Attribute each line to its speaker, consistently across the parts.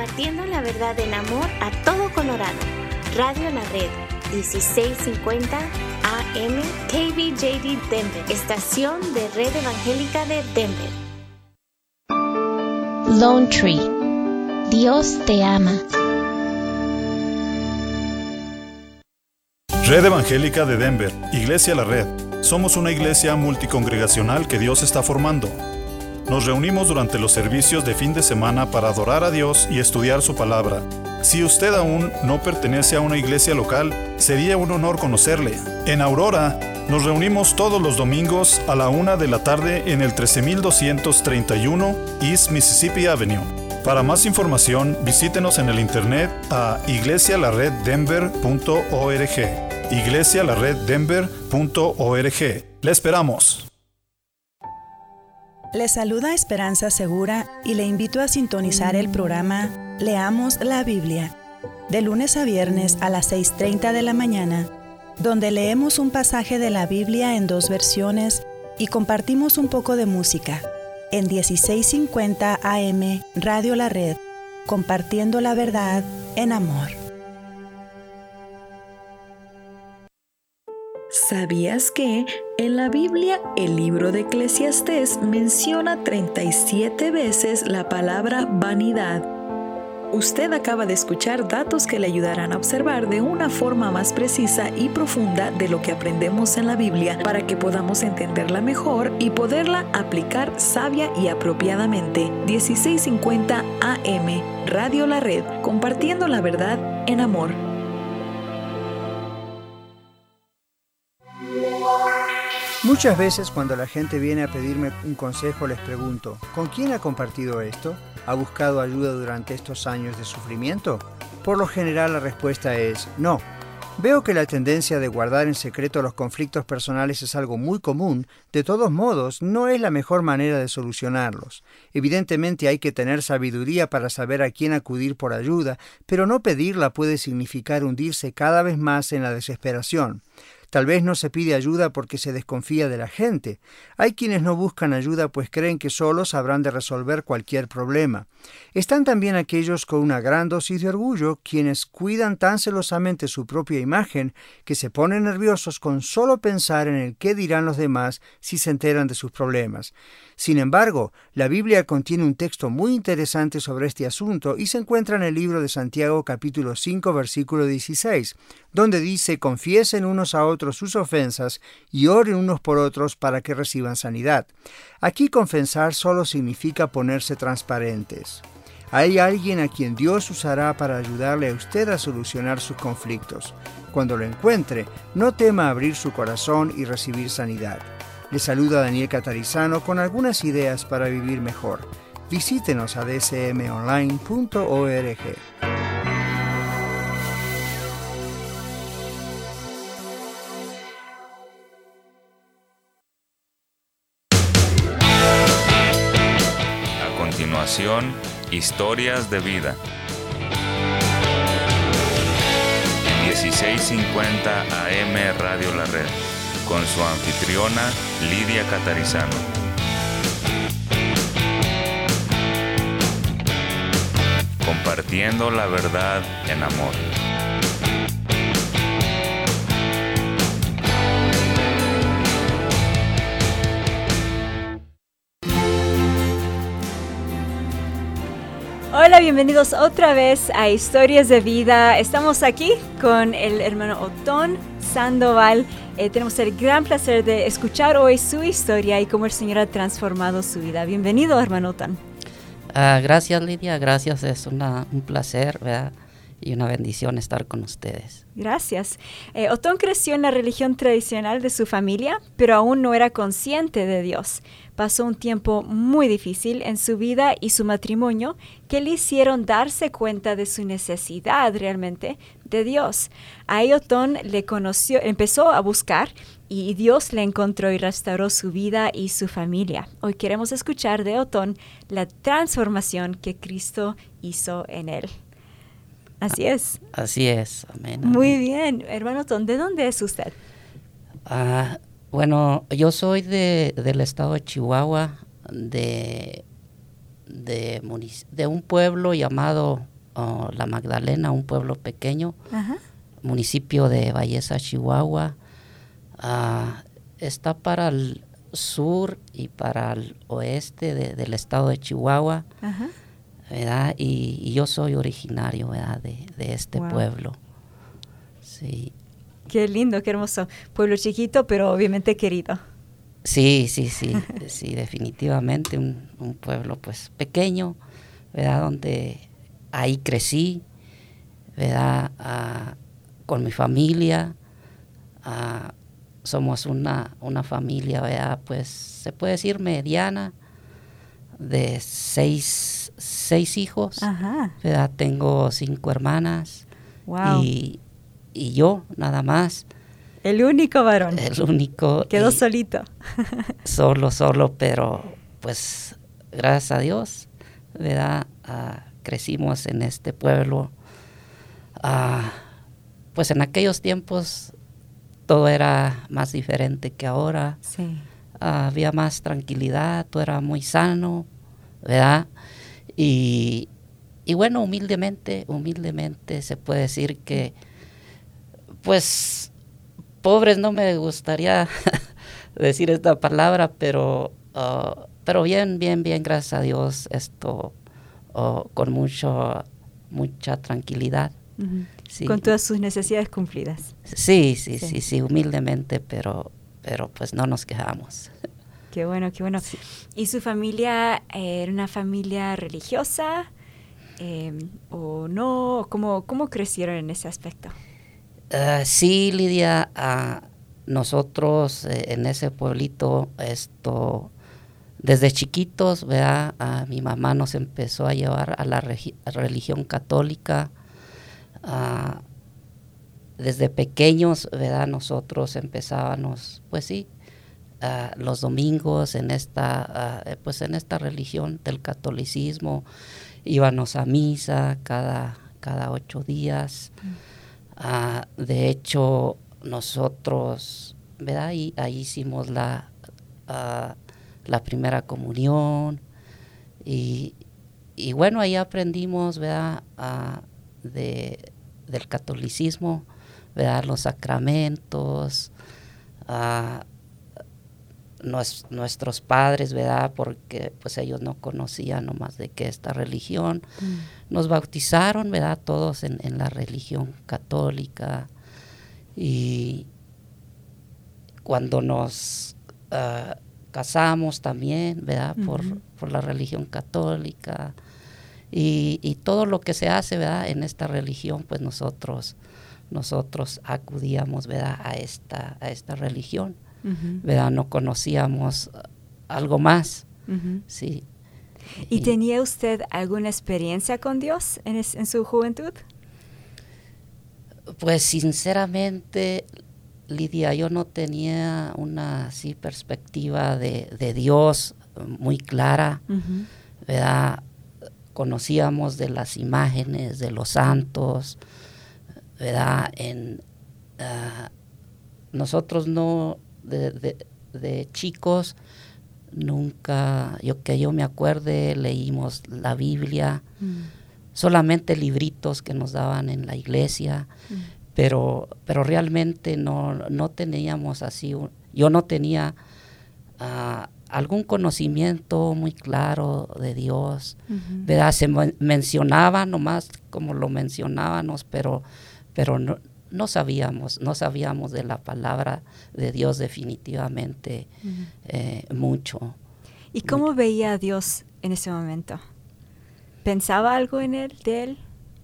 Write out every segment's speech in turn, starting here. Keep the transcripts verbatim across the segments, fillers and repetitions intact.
Speaker 1: compartiendo la verdad en amor a todo Colorado. Radio La Red, dieciséis cincuenta A M, K B J D Denver, estación de Red Evangélica de Denver.
Speaker 2: Lone Tree, Dios te ama.
Speaker 3: Red Evangélica de Denver, Iglesia La Red. Somos una iglesia multicongregacional que Dios está formando. Nos reunimos durante los servicios de fin de semana para adorar a Dios y estudiar su palabra. Si usted aún no pertenece a una iglesia local, sería un honor conocerle. En Aurora, nos reunimos todos los domingos a la una de la tarde en el trece mil doscientos treinta y uno East Mississippi Avenue. Para más información, visítenos en el internet a iglesia la red denver punto org. iglesia la red denver punto org. ¡Le esperamos!
Speaker 4: Le saluda Esperanza Segura y le invito a sintonizar el programa Leamos la Biblia, de lunes a viernes a las seis treinta de la mañana, donde leemos un pasaje de la Biblia en dos versiones y compartimos un poco de música, en dieciséis cincuenta A M Radio La Red, compartiendo la verdad en amor.
Speaker 5: ¿Sabías que en la Biblia el libro de Eclesiastés menciona treinta y siete veces la palabra vanidad? Usted acaba de escuchar datos que le ayudarán a observar de una forma más precisa y profunda de lo que aprendemos en la Biblia para que podamos entenderla mejor y poderla aplicar sabia y apropiadamente. dieciséis cincuenta A M Radio La Red, compartiendo la verdad en amor.
Speaker 6: Muchas veces cuando la gente viene a pedirme un consejo les pregunto, ¿con quién ha compartido esto? ¿Ha buscado ayuda durante estos años de sufrimiento? Por lo general la respuesta es no. Veo que la tendencia de guardar en secreto los conflictos personales es algo muy común. De todos modos, no es la mejor manera de solucionarlos. Evidentemente hay que tener sabiduría para saber a quién acudir por ayuda, pero no pedirla puede significar hundirse cada vez más en la desesperación. Tal vez no se pide ayuda porque se desconfía de la gente. Hay quienes no buscan ayuda pues creen que solos habrán de resolver cualquier problema. Están también aquellos con una gran dosis de orgullo, quienes cuidan tan celosamente su propia imagen que se ponen nerviosos con solo pensar en el qué dirán los demás si se enteran de sus problemas. Sin embargo, la Biblia contiene un texto muy interesante sobre este asunto y se encuentra en el libro de Santiago capítulo cinco versículo dieciséis, donde dice: confiesen unos a otros sus ofensas y oren unos por otros para que reciban sanidad. Aquí confesar solo significa ponerse transparentes. Hay alguien a quien Dios usará para ayudarle a usted a solucionar sus conflictos. Cuando lo encuentre, no tema abrir su corazón y recibir sanidad. Le saluda Daniel Catarizano con algunas ideas para vivir mejor. Visítenos a d c m online punto org.
Speaker 7: A continuación, historias de vida. dieciséis cincuenta A M Radio La Red, con su anfitriona Lidia Catarizano. Compartiendo la verdad en amor.
Speaker 8: Hola, bienvenidos otra vez a Historias de Vida. Estamos aquí con el hermano Otón Sandoval. Eh, tenemos el gran placer de escuchar hoy su historia y cómo el Señor ha transformado su vida. Bienvenido, hermano Otón.
Speaker 9: Uh, gracias, Lidia. Gracias. Es una, un placer, ¿verdad? Y una bendición estar con ustedes.
Speaker 8: Gracias. Eh, Otón creció en la religión tradicional de su familia, pero aún no era consciente de Dios. Pasó un tiempo muy difícil en su vida y su matrimonio que le hicieron darse cuenta de su necesidad realmente de Dios. Ahí Otón le conoció, empezó a buscar y Dios le encontró y restauró su vida y su familia. Hoy queremos escuchar de Otón la transformación que Cristo hizo en él. Así es.
Speaker 9: Así es. Amén. amén.
Speaker 8: Muy bien. Hermano Otón, ¿de dónde es usted?
Speaker 9: Ah... Uh, Bueno, yo soy de, del estado de Chihuahua, de, de, de un pueblo llamado oh, La Magdalena, un pueblo pequeño,
Speaker 8: Ajá.
Speaker 9: municipio de Bayesa, Chihuahua. Uh, está para el sur y para el oeste de, del estado de Chihuahua,
Speaker 8: Ajá.
Speaker 9: ¿verdad? Y, y yo soy originario, ¿verdad? de, de este
Speaker 8: Wow.
Speaker 9: pueblo. Sí.
Speaker 8: Qué lindo, qué hermoso. Pueblo chiquito, pero obviamente querido.
Speaker 9: Sí, sí, sí, sí, definitivamente un, un pueblo pues pequeño, ¿verdad? Donde ahí crecí, ¿verdad? Uh, con mi familia. Uh, somos una, una familia, ¿verdad? Pues se puede decir mediana, de seis, seis hijos.
Speaker 8: Ajá.
Speaker 9: ¿Verdad? Tengo cinco hermanas.
Speaker 8: Wow.
Speaker 9: y, y yo nada más.
Speaker 8: El único varón.
Speaker 9: El único.
Speaker 8: Quedó solito.
Speaker 9: Solo, solo, pero pues gracias a Dios, ¿verdad? Uh, crecimos en este pueblo. Uh, pues en aquellos tiempos todo era más diferente que ahora.
Speaker 8: Sí.
Speaker 9: Uh, había más tranquilidad, todo era muy sano, ¿verdad? Y, y bueno, humildemente, humildemente se puede decir que, pues, pobres no me gustaría decir esta palabra, pero, uh, pero bien, bien, bien, gracias a Dios, esto uh, con mucho, mucha tranquilidad.
Speaker 8: Uh-huh.
Speaker 9: Sí.
Speaker 8: Con todas sus necesidades cumplidas.
Speaker 9: Sí, sí, sí,
Speaker 8: sí,
Speaker 9: sí, humildemente, pero, pero pues no nos quejamos.
Speaker 8: Qué bueno, qué bueno. Sí. ¿Y su familia eh, era una familia religiosa eh, o no? ¿Cómo, cómo crecieron en ese aspecto?
Speaker 9: Uh, sí, Lidia, uh, nosotros eh, en ese pueblito, esto, desde chiquitos, ¿verdad? Uh, mi mamá nos empezó a llevar a la regi- a religión católica. Uh, desde pequeños, ¿verdad? Nosotros empezábamos, pues sí, uh, los domingos en esta, uh, pues en esta religión del catolicismo, íbamos a misa cada, cada ocho días. Mm. Uh, de hecho, nosotros, ¿verdad? Ahí, ahí hicimos la, uh, la primera comunión y, y bueno, ahí aprendimos, ¿verdad? Uh, de del catolicismo, ¿verdad? Los sacramentos, uh, nos, nuestros padres, ¿verdad? Porque pues ellos no conocían nomás de qué esta religión, mm. nos bautizaron, ¿verdad? Todos en, en la religión católica, y cuando nos uh, casamos también, ¿verdad? Uh-huh. por, por la religión católica. Y, y todo lo que se hace, ¿verdad? En esta religión, pues nosotros nosotros acudíamos, ¿verdad? a esta a esta religión, uh-huh. ¿verdad? No conocíamos algo más, uh-huh. sí.
Speaker 8: ¿Y, ¿Y tenía usted alguna experiencia con Dios en, es, en su juventud?
Speaker 9: Pues sinceramente, Lidia, yo no tenía una así perspectiva de, de Dios muy clara, uh-huh. ¿verdad? Conocíamos de las imágenes de los santos, ¿verdad? En, uh, nosotros no, de, de, de chicos, nunca, yo que yo me acuerde, leímos la Biblia, mm. solamente libritos que nos daban en la iglesia, mm. pero, pero realmente no, no teníamos así, yo no tenía uh, algún conocimiento muy claro de Dios, uh-huh. ¿verdad? Se men- mencionaba nomás como lo mencionábamos, pero, pero no, no sabíamos, no sabíamos de la palabra de Dios definitivamente uh-huh. eh, mucho.
Speaker 8: ¿Y cómo mucho. veía a Dios en ese momento? ¿Pensaba algo en él, de él?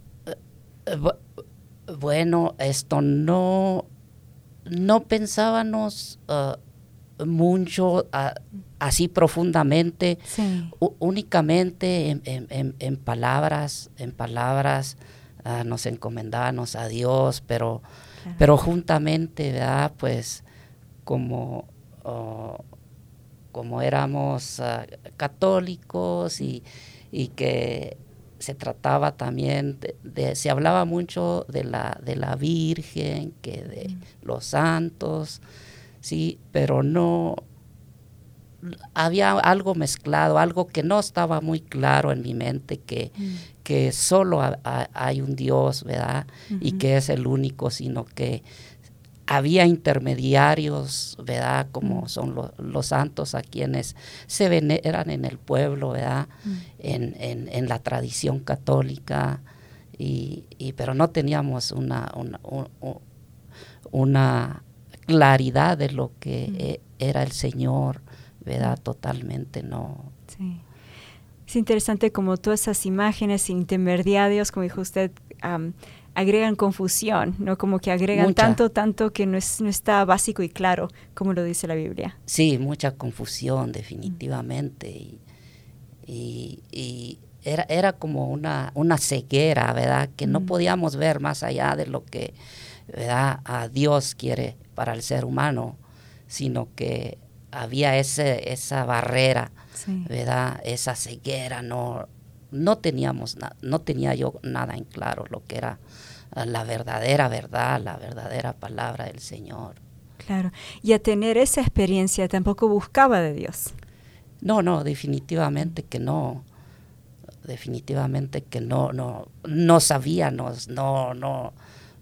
Speaker 9: Uh, bueno, esto no, no pensábamos uh, mucho uh, así profundamente, sí. u- únicamente en, en, en, en palabras, en palabras uh, nos encomendábamos a Dios, pero, claro. pero juntamente, ¿verdad? Pues como, uh, como éramos uh, católicos y, y que se trataba también de, de, se hablaba mucho de la, de la Virgen, que de mm. los santos, sí, pero no había algo mezclado, algo que no estaba muy claro en mi mente, que, mm. que solo ha, ha, hay un Dios, ¿verdad? Uh-huh. Y que es el único, sino que había intermediarios, ¿verdad? Como son lo, los santos a quienes se veneran en el pueblo, ¿verdad? Mm. En, en, en la tradición católica, y, y pero no teníamos una, una, una, una claridad de lo que mm. eh, era el Señor, ¿verdad? Totalmente no.
Speaker 8: Sí. Es interesante como todas esas imágenes intermediarios, como dijo usted, um, agregan confusión, ¿no? Como que agregan mucha. tanto, tanto que no, es, no está básico y claro, como lo dice la Biblia.
Speaker 9: Sí, mucha confusión, definitivamente. Mm. Y, y, y era, era como una, una ceguera, ¿verdad? Que mm. no podíamos ver más allá de lo que, ¿verdad?, a Dios quiere para el ser humano, sino que había ese, esa barrera, sí. ¿verdad? Esa ceguera, no, no teníamos na, no tenía yo nada en claro lo que era la verdadera verdad, la verdadera palabra del Señor.
Speaker 8: Claro, y a tener esa experiencia tampoco buscaba de Dios.
Speaker 9: No, no, definitivamente que no, definitivamente que no, no, no sabíamos, no, no,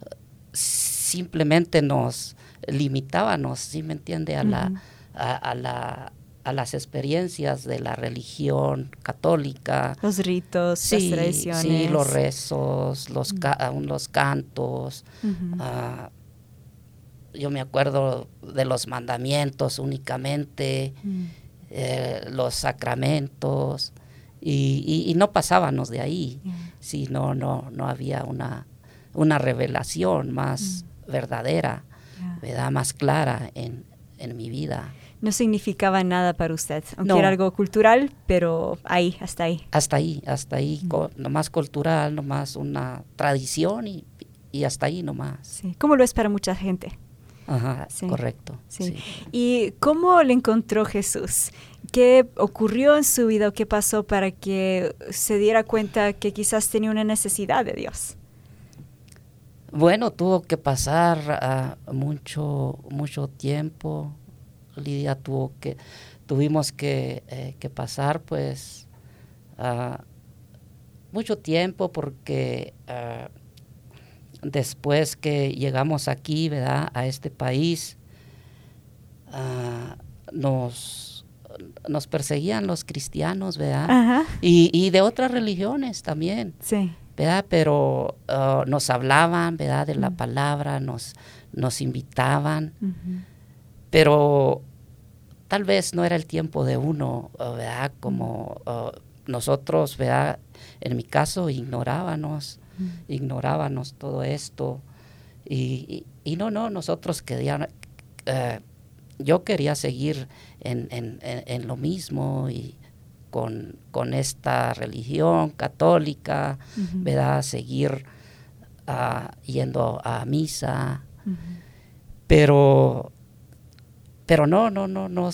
Speaker 9: simplemente nos limitábamos, ¿sí me entiende?, a uh-huh. la A, a, la, a las experiencias de la religión católica.
Speaker 8: Los ritos,
Speaker 9: sí,
Speaker 8: las tradiciones.
Speaker 9: Sí, los rezos, los, uh-huh. ca- los cantos. Uh-huh. Uh, yo me acuerdo de los mandamientos únicamente, uh-huh. eh, los sacramentos, y, y, y no pasábamos de ahí, uh-huh. si no, no, no había una, una revelación más uh-huh. verdadera, uh-huh. ¿verdad?, más clara en, en mi vida.
Speaker 8: No significaba nada para usted, aunque
Speaker 9: no.
Speaker 8: era algo cultural, pero ahí, hasta ahí.
Speaker 9: Hasta ahí, hasta ahí, mm. co- nomás cultural, nomás una tradición y, y hasta ahí nomás.
Speaker 8: Sí, como lo es para mucha gente.
Speaker 9: Ajá,
Speaker 8: sí.
Speaker 9: correcto.
Speaker 8: Sí.
Speaker 9: Sí.
Speaker 8: ¿Y cómo le encontró Jesús? ¿Qué ocurrió en su vida o qué pasó para que se diera cuenta que quizás tenía una necesidad de Dios?
Speaker 9: Bueno, tuvo que pasar uh, mucho, mucho tiempo. Lidia tuvo que, tuvimos que, eh, que pasar pues uh, mucho tiempo porque uh, después que llegamos aquí, ¿verdad?, a este país, uh, nos, nos perseguían los cristianos, ¿verdad?
Speaker 8: Ajá.
Speaker 9: Y, y de otras religiones también,
Speaker 8: sí.
Speaker 9: ¿verdad? Pero uh, nos hablaban, ¿verdad?, de la uh-huh. palabra, nos, nos invitaban, uh-huh. pero tal vez no era el tiempo de uno, ¿verdad? Como uh, nosotros, ¿verdad?, en mi caso ignorábamos, uh-huh. ignorábamos todo esto, y, y, y no, no, nosotros queríamos, uh, yo quería seguir en, en, en, en lo mismo y con, con esta religión católica, uh-huh. ¿verdad?, seguir uh, yendo a misa, uh-huh. pero... Pero no, no, no, no,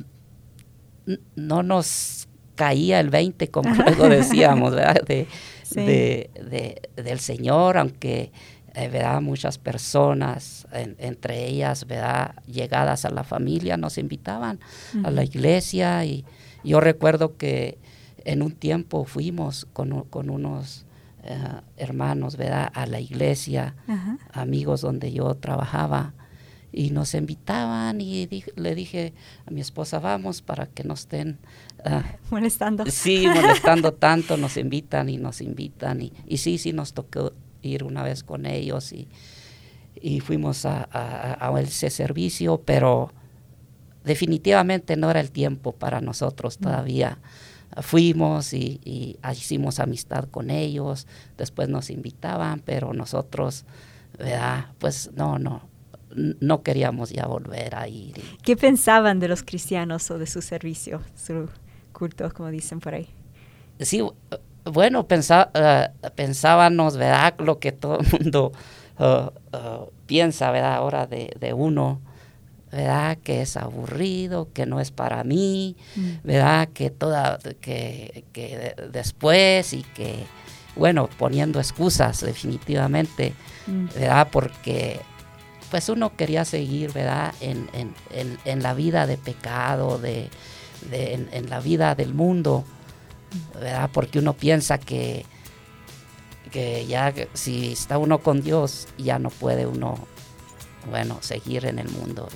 Speaker 9: no nos caía el veinte, como luego decíamos, ¿verdad?, de, sí. de, de, del Señor, aunque, eh, ¿verdad?, muchas personas, en, entre ellas, ¿verdad?, llegadas a la familia, nos invitaban uh-huh. a la iglesia, y yo recuerdo que en un tiempo fuimos con, con unos uh, hermanos, ¿verdad?, a la iglesia, uh-huh. amigos donde yo trabajaba, y nos invitaban y di- le dije a mi esposa, vamos para que no estén uh,
Speaker 8: molestando.
Speaker 9: Sí, molestando tanto, nos invitan y nos invitan y, y sí, sí nos tocó ir una vez con ellos y, y fuimos a, a, a ese servicio, pero definitivamente no era el tiempo para nosotros todavía. Mm. Fuimos y, y hicimos amistad con ellos, después nos invitaban, pero nosotros, ¿verdad?, pues no, no. no queríamos ya volver a ir.
Speaker 8: ¿Qué pensaban de los cristianos o de su servicio, su culto, como dicen por ahí?
Speaker 9: Sí, bueno, pensa, uh, pensábamos, ¿verdad?, lo que todo el mundo uh, uh, piensa, ¿verdad?, ahora de, de uno, ¿verdad?, que es aburrido, que no es para mí, mm. ¿verdad?, que toda, que, que de, después y que, bueno, poniendo excusas definitivamente, mm. ¿verdad?, porque pues uno quería seguir, ¿verdad?, en, en, en, en la vida de pecado, de, de, en, en la vida del mundo, ¿verdad? Porque uno piensa que, que ya si está uno con Dios, ya no puede uno, bueno, seguir en el mundo.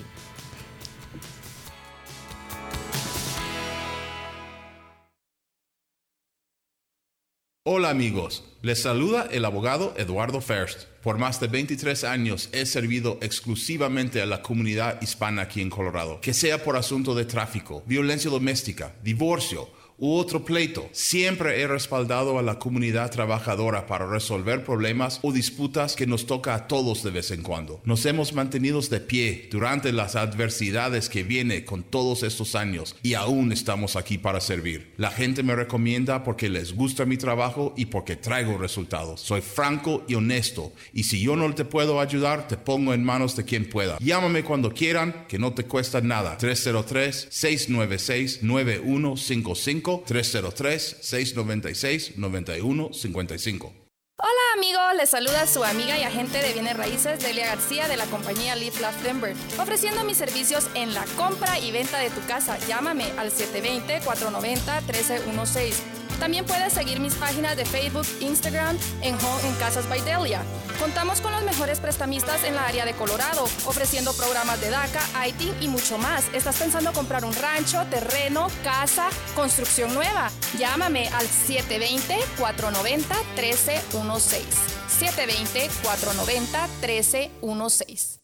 Speaker 10: Hola amigos, les saluda el abogado Eduardo First. Por más de veintitrés años he servido exclusivamente a la comunidad hispana aquí en Colorado. Que sea por asunto de tráfico, violencia doméstica, divorcio u otro pleito, siempre he respaldado a la comunidad trabajadora para resolver problemas o disputas que nos toca a todos de vez en cuando. Nos hemos mantenido de pie durante las adversidades que viene con todos estos años y aún estamos aquí para servir. La gente me recomienda porque les gusta mi trabajo y porque traigo resultados. Soy franco y honesto, y si yo no te puedo ayudar, te pongo en manos de quien pueda. Llámame cuando quieran, que no te cuesta nada. tres cero tres, seis nueve seis, nueve uno cinco cinco, tres cero tres, seis nueve seis, nueve uno cinco cinco.
Speaker 11: Hola amigos, les saluda su amiga y agente de bienes raíces Delia García de la compañía Live Love Denver, ofreciendo mis servicios en la compra y venta de tu casa. Llámame al siete dos cero, cuatro nueve cero, uno tres uno seis. También puedes seguir mis páginas de Facebook, Instagram, en Home en Casas by Delia. Contamos con los mejores prestamistas en la área de Colorado, ofreciendo programas de DACA, I T y mucho más. ¿Estás pensando comprar un rancho, terreno, casa, construcción nueva? Llámame al siete dos cero, cuatro nueve cero, uno tres uno seis. siete dos cero, cuatro nueve cero, uno tres uno seis.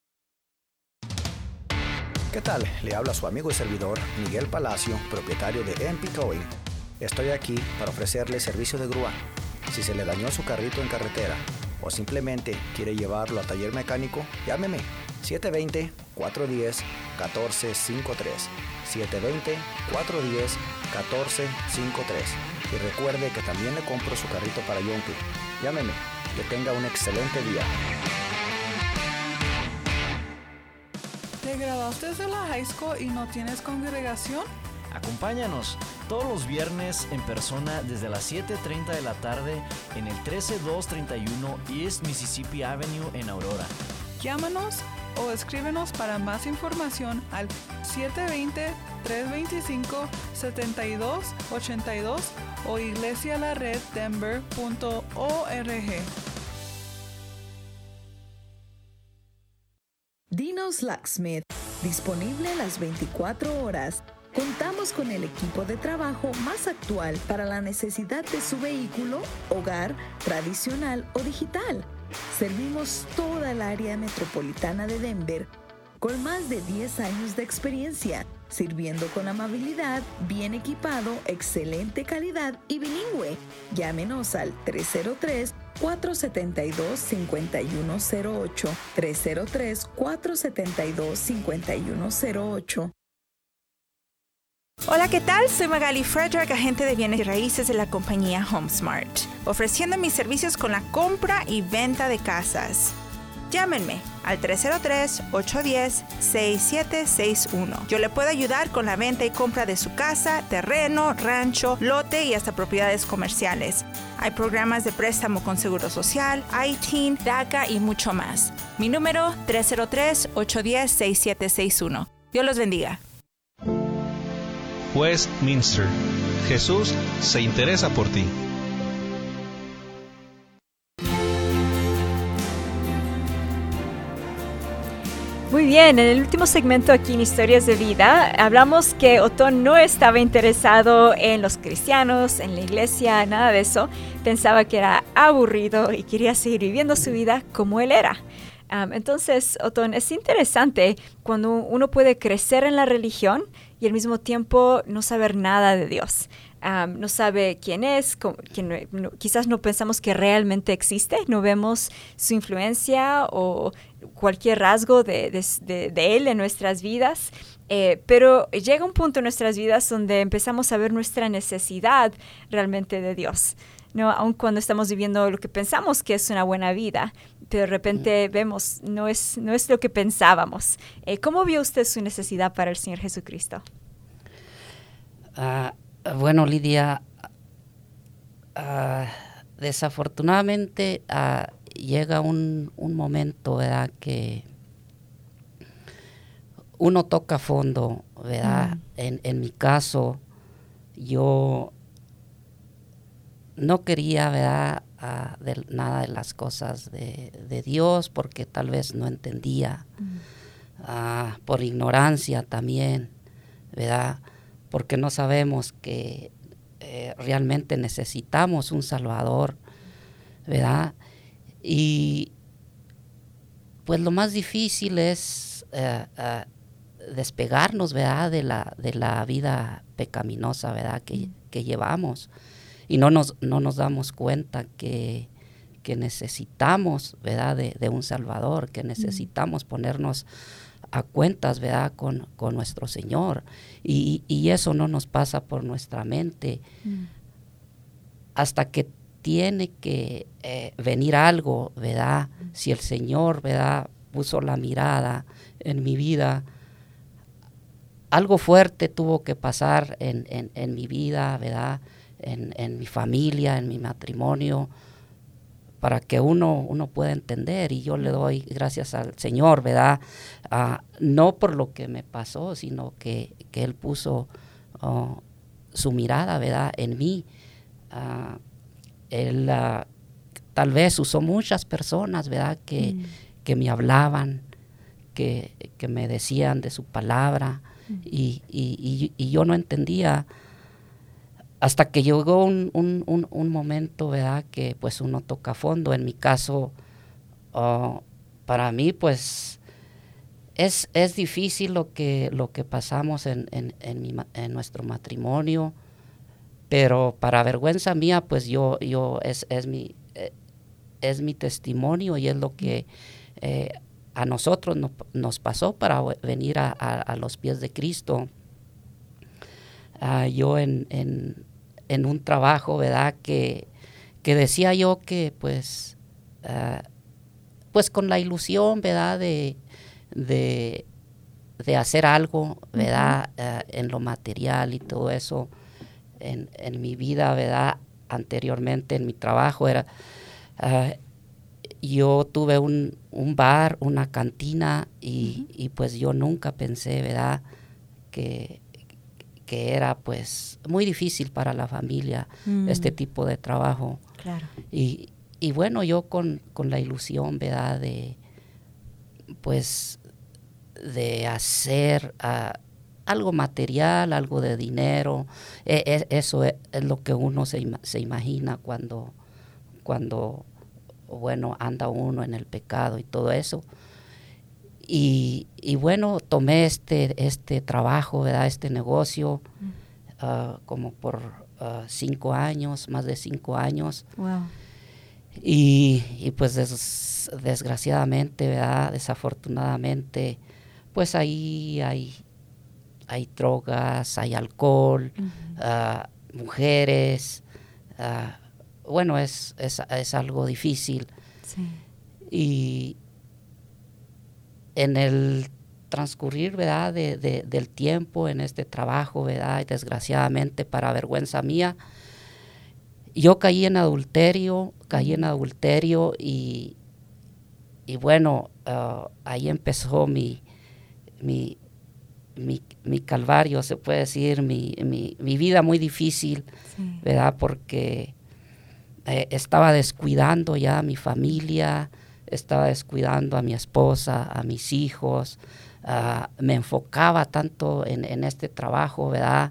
Speaker 12: ¿Qué tal? Le habla su amigo y servidor Miguel Palacio, propietario de M P Towing. Estoy aquí para ofrecerle servicio de grúa. Si se le dañó su carrito en carretera o simplemente quiere llevarlo a taller mecánico, llámeme siete dos cero, cuatro uno cero, uno cuatro cinco tres. siete dos cero, cuatro uno cero, uno cuatro cinco tres. Y recuerde que también le compro su carrito para Yonke. Llámeme. Que tenga un excelente día.
Speaker 13: ¿Te graduaste de la high school y no tienes congregación?
Speaker 14: Acompáñanos todos los viernes en persona desde las siete treinta de la tarde en el trece dos treinta y uno East Mississippi Avenue en Aurora.
Speaker 13: Llámanos o escríbenos para más información al siete dos cero, tres dos cinco, siete dos ocho dos o iglesia la red denver punto org.
Speaker 5: Dino's Locksmith, disponible las veinticuatro horas. Contamos con el equipo de trabajo más actual para la necesidad de su vehículo, hogar, tradicional o digital. Servimos toda el área metropolitana de Denver con más de diez años de experiencia, sirviendo con amabilidad, bien equipado, excelente calidad y bilingüe. Llámenos al tres cero tres, cuatro siete dos, cinco uno cero ocho, tres cero tres, cuatro siete dos, cinco uno cero ocho.
Speaker 15: Hola, ¿qué tal? Soy Magali Frederick, agente de bienes y raíces de la compañía HomeSmart, ofreciendo mis servicios con la compra y venta de casas. Llámenme al tres cero tres, ocho uno cero, seis siete seis uno. Yo le puedo ayudar con la venta y compra de su casa, terreno, rancho, lote y hasta propiedades comerciales. Hay programas de préstamo con Seguro Social, I T, DACA y mucho más. Mi número tres cero tres, ocho uno cero, seis siete seis uno. Dios los bendiga.
Speaker 16: Westminster. Jesús se interesa por ti.
Speaker 8: Muy bien, en el último segmento aquí en Historias de Vida, hablamos que Otón no estaba interesado en los cristianos, en la iglesia, nada de eso. Pensaba que era aburrido y quería seguir viviendo su vida como él era. Um, entonces, Otón, es interesante cuando uno puede crecer en la religión y al mismo tiempo no saber nada de Dios. Um, no sabe quién es, quién, no, quizás no pensamos que realmente existe, no vemos su influencia o cualquier rasgo de, de, de, de él en nuestras vidas, eh, pero llega un punto en nuestras vidas donde empezamos a ver nuestra necesidad realmente de Dios, ¿no? Aun cuando estamos viviendo lo que pensamos que es una buena vida, pero de repente vemos, no es, no es lo que pensábamos. Eh, ¿Cómo vio usted su necesidad para el Señor Jesucristo?
Speaker 9: Uh, bueno, Lidia, uh, desafortunadamente uh, llega un, un momento, ¿verdad?, que uno toca fondo ¿verdad?
Speaker 8: Mm.
Speaker 9: En, en mi caso, yo no quería, ¿verdad?, uh, de nada de las cosas de, de Dios, porque tal vez no entendía,
Speaker 8: Mm.
Speaker 9: uh, por ignorancia también, ¿verdad? Porque no sabemos que eh, realmente necesitamos un Salvador, ¿verdad? Y pues lo más difícil es uh, uh, despegarnos, ¿verdad?, de la, de la vida pecaminosa, ¿verdad?, que, que llevamos. Y no nos, no nos damos cuenta que, que necesitamos, ¿verdad?, de, de un Salvador, que necesitamos ponernos a cuentas, ¿verdad?, con, con nuestro Señor. Y, y eso no nos pasa por nuestra mente
Speaker 8: Mm.
Speaker 9: hasta que tiene que eh, venir algo, ¿verdad? Si el Señor, ¿verdad?, puso la mirada en mi vida, algo fuerte tuvo que pasar en, en, en mi vida, ¿verdad?, en, en mi familia, en mi matrimonio, para que uno, uno pueda entender. Y yo le doy gracias al Señor, ¿verdad? Uh, no por lo que me pasó, sino que, que Él puso uh, su mirada, ¿verdad?, en mí. Uh, Él uh, tal vez usó muchas personas, ¿verdad?, que, mm. que me hablaban, que, que me decían de su palabra, mm. y, y, y, y yo no entendía hasta que llegó un, un, un, un momento, ¿verdad?, que pues uno toca fondo. En mi caso, uh, para mí pues es, es difícil lo que, lo que pasamos en, en, en, mi, en nuestro matrimonio, pero para vergüenza mía, pues yo, yo es, es, mi, eh, es mi testimonio, y es lo que eh, a nosotros no, nos pasó para venir a, a, a los pies de Cristo. Uh, yo en, en, en un trabajo, ¿verdad?, que, que decía yo que pues, uh, pues con la ilusión, ¿verdad?, de, de, de hacer algo, ¿verdad?, uh-huh. uh, en lo material y todo eso. En, en mi vida, ¿verdad?, anteriormente en mi trabajo era, uh, yo tuve un, un bar, una cantina, y, uh-huh. y pues yo nunca pensé, ¿verdad?, que, que era pues muy difícil para la familia mm. este tipo de trabajo.
Speaker 8: Claro.
Speaker 9: Y, y bueno, yo con, con la ilusión, ¿verdad?, de pues de hacer uh, algo material, algo de dinero. Eh, eh, eso es, es lo que uno se, se imagina cuando, cuando, bueno, anda uno en el pecado y todo eso. Y, y bueno, tomé este, este trabajo, ¿verdad?, este negocio, mm. uh, como por uh, cinco años, más de cinco años.
Speaker 8: Wow.
Speaker 9: Y, y pues des, desgraciadamente, ¿verdad?, desafortunadamente, pues ahí hay, hay drogas, hay alcohol, uh-huh. uh, mujeres. Uh, bueno, es, es, es algo difícil.
Speaker 8: Sí.
Speaker 9: Y en el transcurrir, ¿verdad?, de, de, del tiempo en este trabajo, ¿verdad?, y desgraciadamente para vergüenza mía, yo caí en adulterio, caí en adulterio y, y bueno, uh, ahí empezó mi, mi, mi, mi calvario, se puede decir, mi, mi, mi vida muy difícil, sí. ¿verdad?, porque eh, estaba descuidando ya a mi familia, estaba descuidando a mi esposa, a mis hijos, uh, me enfocaba tanto en, en este trabajo, ¿verdad?,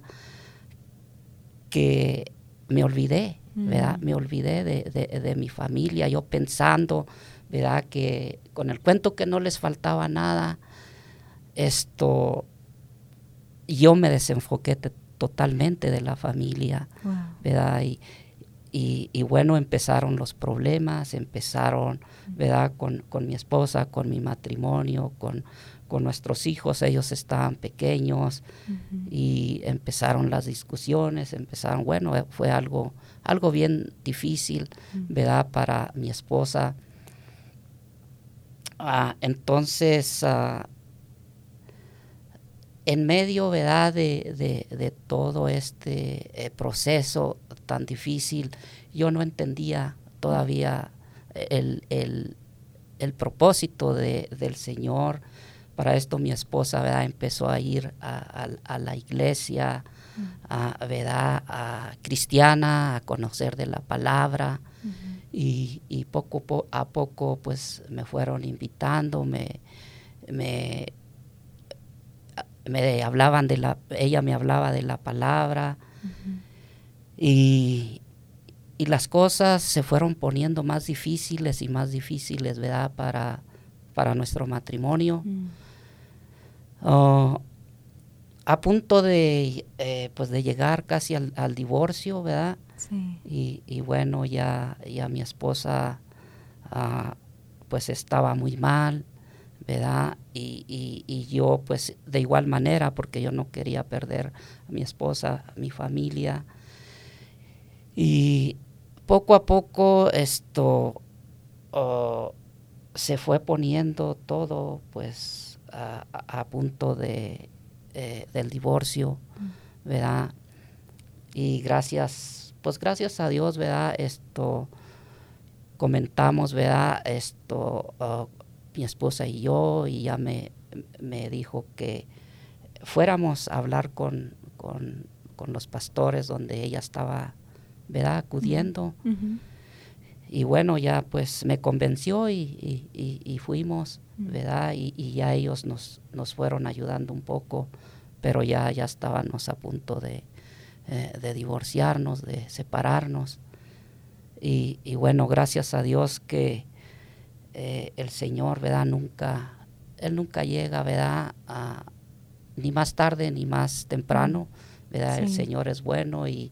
Speaker 9: que me olvidé, ¿verdad? Mm. Me olvidé de, de, de mi familia, yo pensando, ¿verdad?, que con el cuento que no les faltaba nada, esto, yo me desenfoqué te, totalmente de la familia, wow. ¿verdad? Y, Y, y bueno, empezaron los problemas, empezaron, ¿verdad?, con, con mi esposa, con mi matrimonio, con, con nuestros hijos. Ellos estaban pequeños, uh-huh. y empezaron las discusiones, empezaron, bueno, fue algo, algo bien difícil, uh-huh. ¿verdad?, para mi esposa. Uh, entonces, uh, en medio, ¿verdad?, de, de, de todo este eh, proceso tan difícil, yo no entendía todavía el, el, el propósito de, del Señor, para esto mi esposa, ¿verdad?, empezó a ir a, a, a la iglesia, uh-huh. a, ¿verdad?, a cristiana, a conocer de la palabra, uh-huh. y, y poco po, a poco pues me fueron invitando, me, me, me hablaban de la, ella me hablaba de la palabra, uh-huh. y, y las cosas se fueron poniendo más difíciles y más difíciles, ¿verdad?, para, para nuestro matrimonio. Uh-huh. Uh, a punto de eh, pues de llegar casi al, al divorcio, ¿verdad? Sí. Y, y bueno, ya, ya mi esposa uh, pues estaba muy mal, ¿verdad? Y, y, y yo pues de igual manera, porque yo no quería perder a mi esposa, a mi familia. Y poco a poco esto uh, se fue poniendo todo pues A, a punto de, eh, del divorcio, ¿verdad? Y gracias, pues gracias a Dios, ¿verdad? Esto, comentamos, ¿verdad? Esto, uh, mi esposa y yo, y ya me, me dijo que fuéramos a hablar con, con, con los pastores donde ella estaba, ¿verdad?, acudiendo. Uh-huh. Y bueno, ya pues me convenció y, y, y, y fuimos, ¿verdad? Y, y ya ellos nos, nos fueron ayudando un poco, pero ya, ya estábamos a punto de, eh, de divorciarnos, de separarnos. Y, y bueno, gracias a Dios que eh, el Señor, ¿verdad?, nunca, Él nunca llega, ¿verdad?, a, ni más tarde ni más temprano, ¿verdad? Sí. El Señor es bueno y...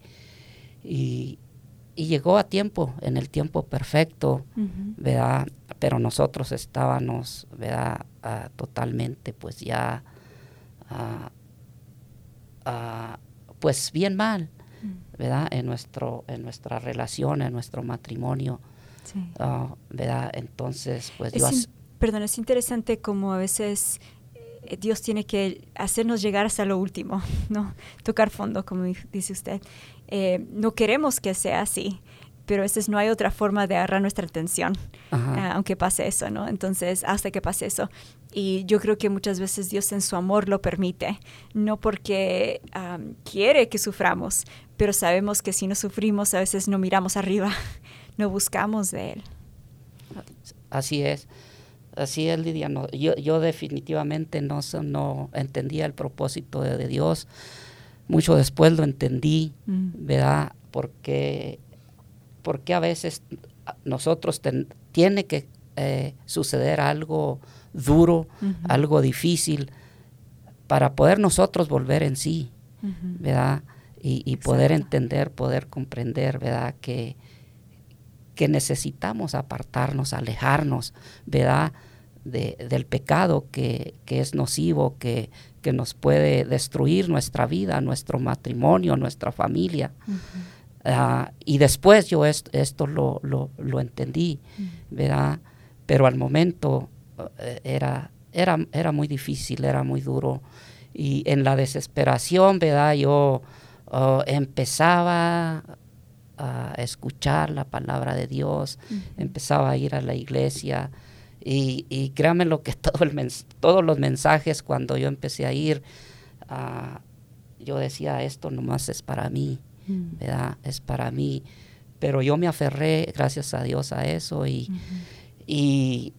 Speaker 9: y Y llegó a tiempo, en el tiempo perfecto, uh-huh. ¿verdad? Pero nosotros estábamos, ¿verdad?, uh, totalmente, pues ya, uh, uh, pues bien mal, uh-huh. ¿verdad? En nuestro, en nuestra relación, en nuestro matrimonio, sí. uh, ¿verdad? Entonces, pues
Speaker 8: es
Speaker 9: yo...
Speaker 8: In, perdón, es interesante como a veces eh, Dios tiene que hacernos llegar hasta lo último, ¿no? Tocar fondo, como dice usted. Eh, no queremos que sea así, pero a veces no hay otra forma de agarrar nuestra atención, uh, aunque pase eso, ¿no? Entonces, hasta que pase eso. Y yo creo que muchas veces Dios en su amor lo permite, no porque um, quiere que suframos, pero sabemos que si no sufrimos, a veces no miramos arriba, no buscamos de Él.
Speaker 9: Así es. Así es, Lidia. No, yo, yo definitivamente no, no entendía el propósito de, de Dios. Mucho después lo entendí, mm. ¿verdad? Porque, porque a veces nosotros ten, tiene que eh, suceder algo duro, uh-huh. algo difícil, para poder nosotros volver en sí, uh-huh. ¿verdad? Y, y poder entender, poder comprender, ¿verdad? Que, que necesitamos apartarnos, alejarnos, ¿verdad?, de, del pecado que, que es nocivo, que, que nos puede destruir nuestra vida, nuestro matrimonio, nuestra familia. Uh-huh. Uh, y después yo esto, esto lo, lo, lo entendí, uh-huh. ¿verdad? Pero al momento uh, era, era, era muy difícil, era muy duro. Y en la desesperación, ¿verdad?, yo uh, empezaba a escuchar la palabra de Dios, uh-huh. empezaba a ir a la iglesia. Y, y créanme lo que todo el mens- todos los mensajes, cuando yo empecé a ir, uh, yo decía, esto nomás es para mí, mm. ¿verdad? Es para mí. Pero yo me aferré, gracias a Dios, a eso. Y, uh-huh. y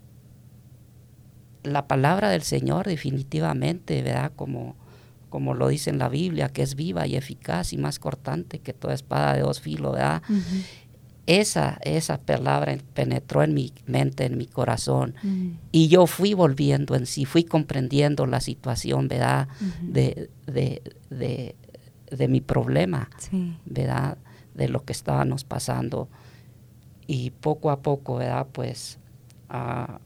Speaker 9: la palabra del Señor definitivamente, ¿verdad? Como, como lo dice en la Biblia, que es viva y eficaz y más cortante que toda espada de dos filos, ¿verdad? Uh-huh. Esa, esa palabra penetró en mi mente, en mi corazón, uh-huh. y yo fui volviendo en sí, fui comprendiendo la situación, ¿verdad?, uh-huh. de, de, de, de mi problema, sí. ¿verdad?, de lo que estábamos pasando. Y poco a poco, ¿verdad?, pues uh,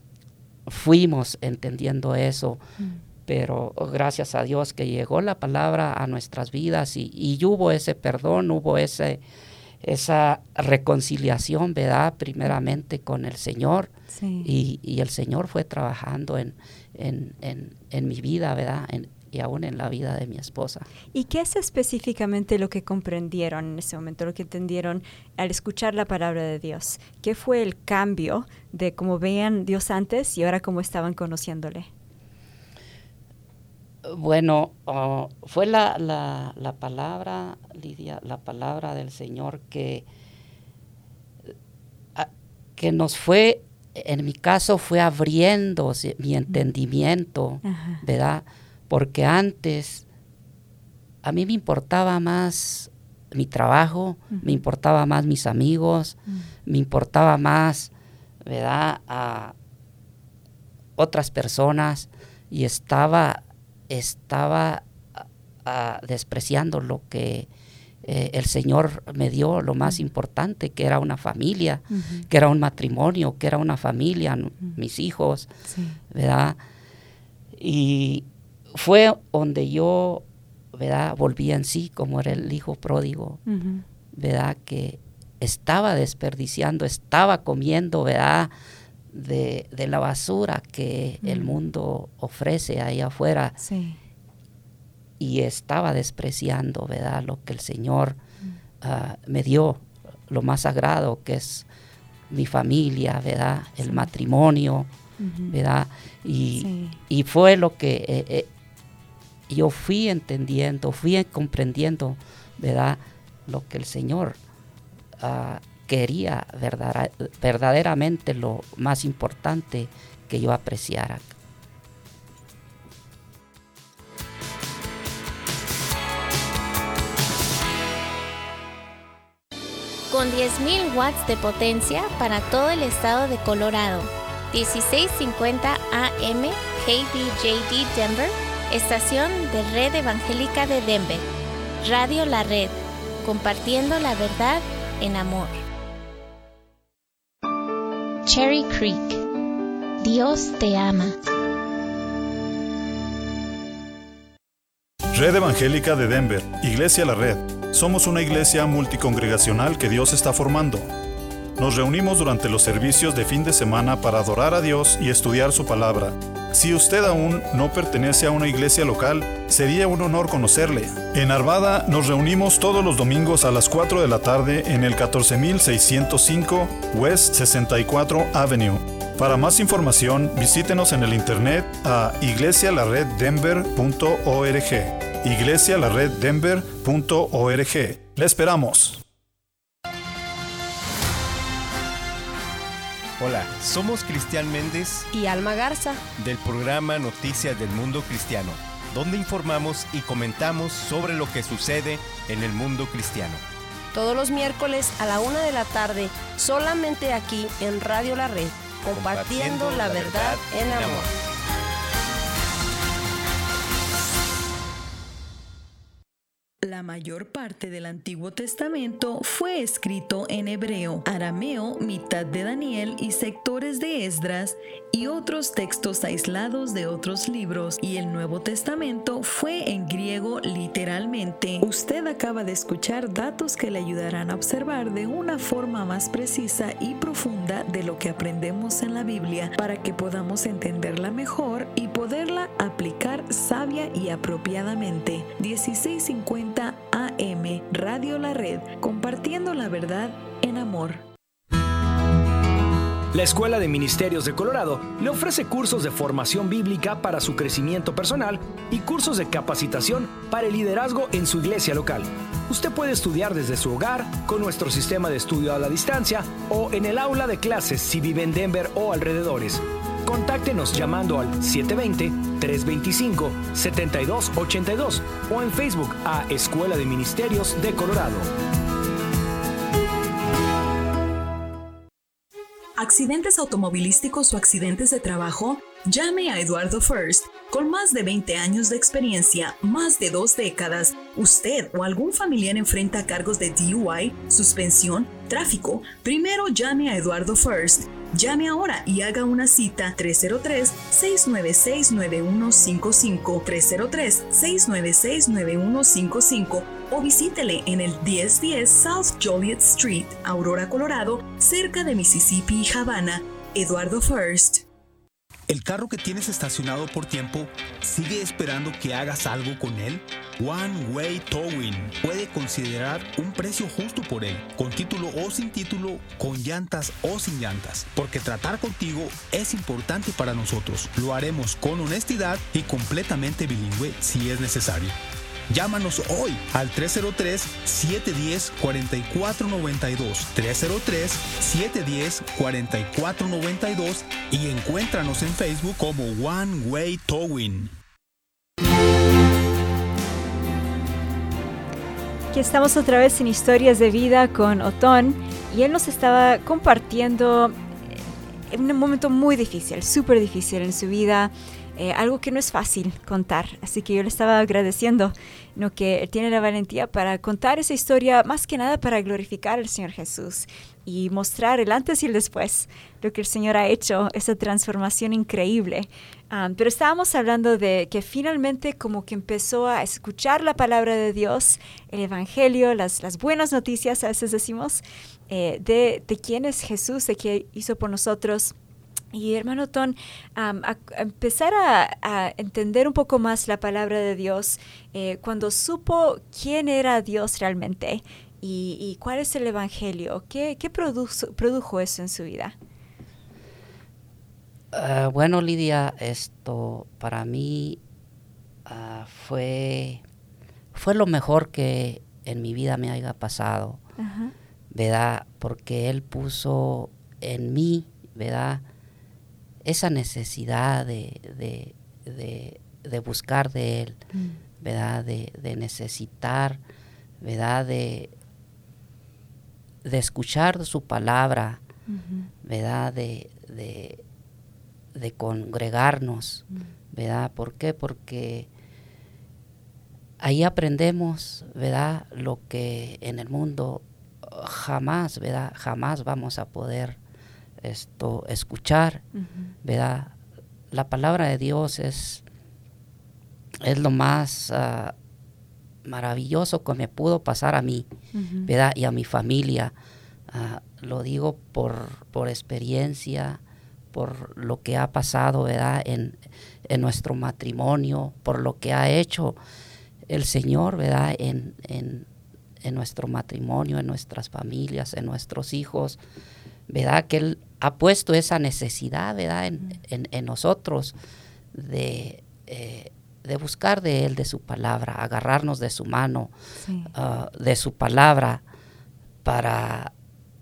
Speaker 9: fuimos entendiendo eso, uh-huh. pero gracias a Dios que llegó la palabra a nuestras vidas y, y hubo ese perdón, hubo ese... esa reconciliación, ¿verdad?, primeramente con el Señor, sí. y, y el Señor fue trabajando en, en, en, en mi vida, ¿verdad?, en, y aún en la vida de mi esposa.
Speaker 8: ¿Y qué es específicamente lo que comprendieron en ese momento, lo que entendieron al escuchar la palabra de Dios? ¿Qué fue el cambio de cómo veían Dios antes y ahora cómo estaban conociéndole?
Speaker 9: Bueno, uh, fue la, la, la palabra, Lidia, la palabra del Señor que, uh, que nos fue, en mi caso, fue abriendo mi entendimiento, Ajá. ¿verdad? Porque antes a mí me importaba más mi trabajo, uh-huh. me importaba más mis amigos, uh-huh. me importaba más, ¿verdad?, a otras personas, y estaba, estaba a, a despreciando lo que eh, el Señor me dio, lo más uh-huh. importante, que era una familia, uh-huh. que era un matrimonio, que era una familia, uh-huh. mis hijos, sí. ¿verdad? Y fue donde yo, ¿verdad?, volví en sí, como era el hijo pródigo, uh-huh. ¿verdad?, que estaba desperdiciando, estaba comiendo, ¿verdad?, de, de la basura que uh-huh. el mundo ofrece ahí afuera, sí. y estaba despreciando, ¿verdad?, lo que el Señor uh-huh. uh, me dio, lo más sagrado, que es mi familia, ¿verdad?, sí. el matrimonio, uh-huh. ¿verdad?, y, sí. y fue lo que eh, eh, yo fui entendiendo, fui comprendiendo, ¿verdad?, lo que el Señor uh, quería, verdad, verdaderamente lo más importante que yo apreciara.
Speaker 1: Con diez mil watts de potencia para todo el estado de Colorado, dieciséis cincuenta A M K B J D Denver, estación de Red Evangélica de Denver, Radio La Red, compartiendo la verdad en amor.
Speaker 2: Cherry Creek, Dios te ama.
Speaker 3: Red Evangélica de Denver, Iglesia La Red. Somos una iglesia multicongregacional que Dios está formando. Nos reunimos durante los servicios de fin de semana para adorar a Dios y estudiar su palabra. Si usted aún no pertenece a una iglesia local, sería un honor conocerle. En Arvada nos reunimos todos los domingos a las cuatro de la tarde en el catorce mil seiscientos cinco West sesenta y cuatro Avenue. Para más información, visítenos en el internet a iglesia la red denver punto org. iglesia la red denver punto org. ¡Le esperamos!
Speaker 17: Hola, somos Cristian Méndez
Speaker 18: y Alma Garza
Speaker 17: del programa Noticias del Mundo Cristiano, donde informamos y comentamos sobre lo que sucede en el mundo cristiano.
Speaker 18: Todos los miércoles a la una de la tarde, solamente aquí en Radio La Red, compartiendo, compartiendo la, la verdad, verdad en amor. amor.
Speaker 5: La mayor parte del Antiguo Testamento fue escrito en hebreo, arameo, mitad de Daniel y sectores de Esdras y otros textos aislados de otros libros, y el Nuevo Testamento fue en griego literalmente. Usted acaba de escuchar datos que le ayudarán a observar de una forma más precisa y profunda de lo que aprendemos en la Biblia, para que podamos entenderla mejor y poderla aplicar sabia y apropiadamente. dieciséis cincuenta A M Radio La Red, compartiendo la verdad en amor.
Speaker 19: La Escuela de Ministerios de Colorado le ofrece cursos de formación bíblica para su crecimiento personal y cursos de capacitación para el liderazgo en su iglesia local. Usted puede estudiar desde su hogar con nuestro sistema de estudio a la distancia o en el aula de clases si vive en Denver o alrededores. Contáctenos llamando al siete dos cero, tres dos cinco, siete dos ocho dos o en Facebook a Escuela de Ministerios de Colorado.
Speaker 20: ¿Accidentes automovilísticos o accidentes de trabajo? Llame a Eduardo First. Con más de veinte años de experiencia, más de dos décadas, usted o algún familiar enfrenta cargos de D U I, suspensión, tráfico. Primero llame a Eduardo First. Llame ahora y haga una cita tres cero tres, seis nueve seis, nueve uno cinco cinco, tres cero tres, seis nueve seis, nueve uno cinco cinco o visítele en el diez diez South Joliet Street, Aurora, Colorado, cerca de Mississippi y Havana. Eduardo First.
Speaker 21: ¿El carro que tienes estacionado por tiempo sigue esperando que hagas algo con él? One Way Towing. Puede considerar un precio justo por él, con título o sin título, con llantas o sin llantas, porque tratar contigo es importante para nosotros. Lo haremos con honestidad y completamente bilingüe si es necesario. Llámanos hoy al tres cero tres, siete uno cero, cuatro cuatro nueve dos, tres cero tres, siete uno cero, cuatro cuatro nueve dos y encuéntranos en Facebook como One Way Towing.
Speaker 8: Aquí estamos otra vez en Historias de Vida con Otón y él nos estaba compartiendo en un momento muy difícil, súper difícil en su vida. Eh, algo que no es fácil contar, así que yo le estaba agradeciendo, ¿no?, que él tiene la valentía para contar esa historia, más que nada para glorificar al Señor Jesús y mostrar el antes y el después, lo que el Señor ha hecho, esa transformación increíble. Um, pero estábamos hablando de que finalmente como que empezó a escuchar la palabra de Dios, el Evangelio, las, las buenas noticias, a veces decimos, eh, de, de quién es Jesús, de qué hizo por nosotros. Y hermano Otón, um, a, a empezar a, a entender un poco más la palabra de Dios, eh, cuando supo quién era Dios realmente y, y cuál es el Evangelio, ¿qué, qué produjo, produjo eso en su vida?
Speaker 9: Uh, bueno, Lidia, esto para mí uh, fue, fue lo mejor que en mi vida me haya pasado, uh-huh. ¿verdad? Porque Él puso en mí, ¿verdad?, esa necesidad de, de, de, de buscar de Él, mm. ¿verdad? De, de necesitar, ¿verdad? De, de escuchar su palabra, uh-huh. ¿verdad? De, de, de congregarnos, mm. ¿verdad? ¿Por qué? Porque ahí aprendemos, ¿verdad?, lo que en el mundo jamás, ¿verdad?, jamás vamos a poder esto escuchar, uh-huh. ¿verdad? La palabra de Dios es, es lo más uh, maravilloso que me pudo pasar a mí, uh-huh. ¿verdad? Y a mi familia. Uh, lo digo por, por experiencia, por lo que ha pasado, ¿verdad?, en, en nuestro matrimonio, por lo que ha hecho el Señor, ¿verdad?, en, en, en nuestro matrimonio, en nuestras familias, en nuestros hijos, ¿verdad?, que Él ha puesto esa necesidad, ¿verdad?, en, en, en nosotros de, eh, de buscar de Él, de su palabra, agarrarnos de su mano, sí. uh, de su palabra, para,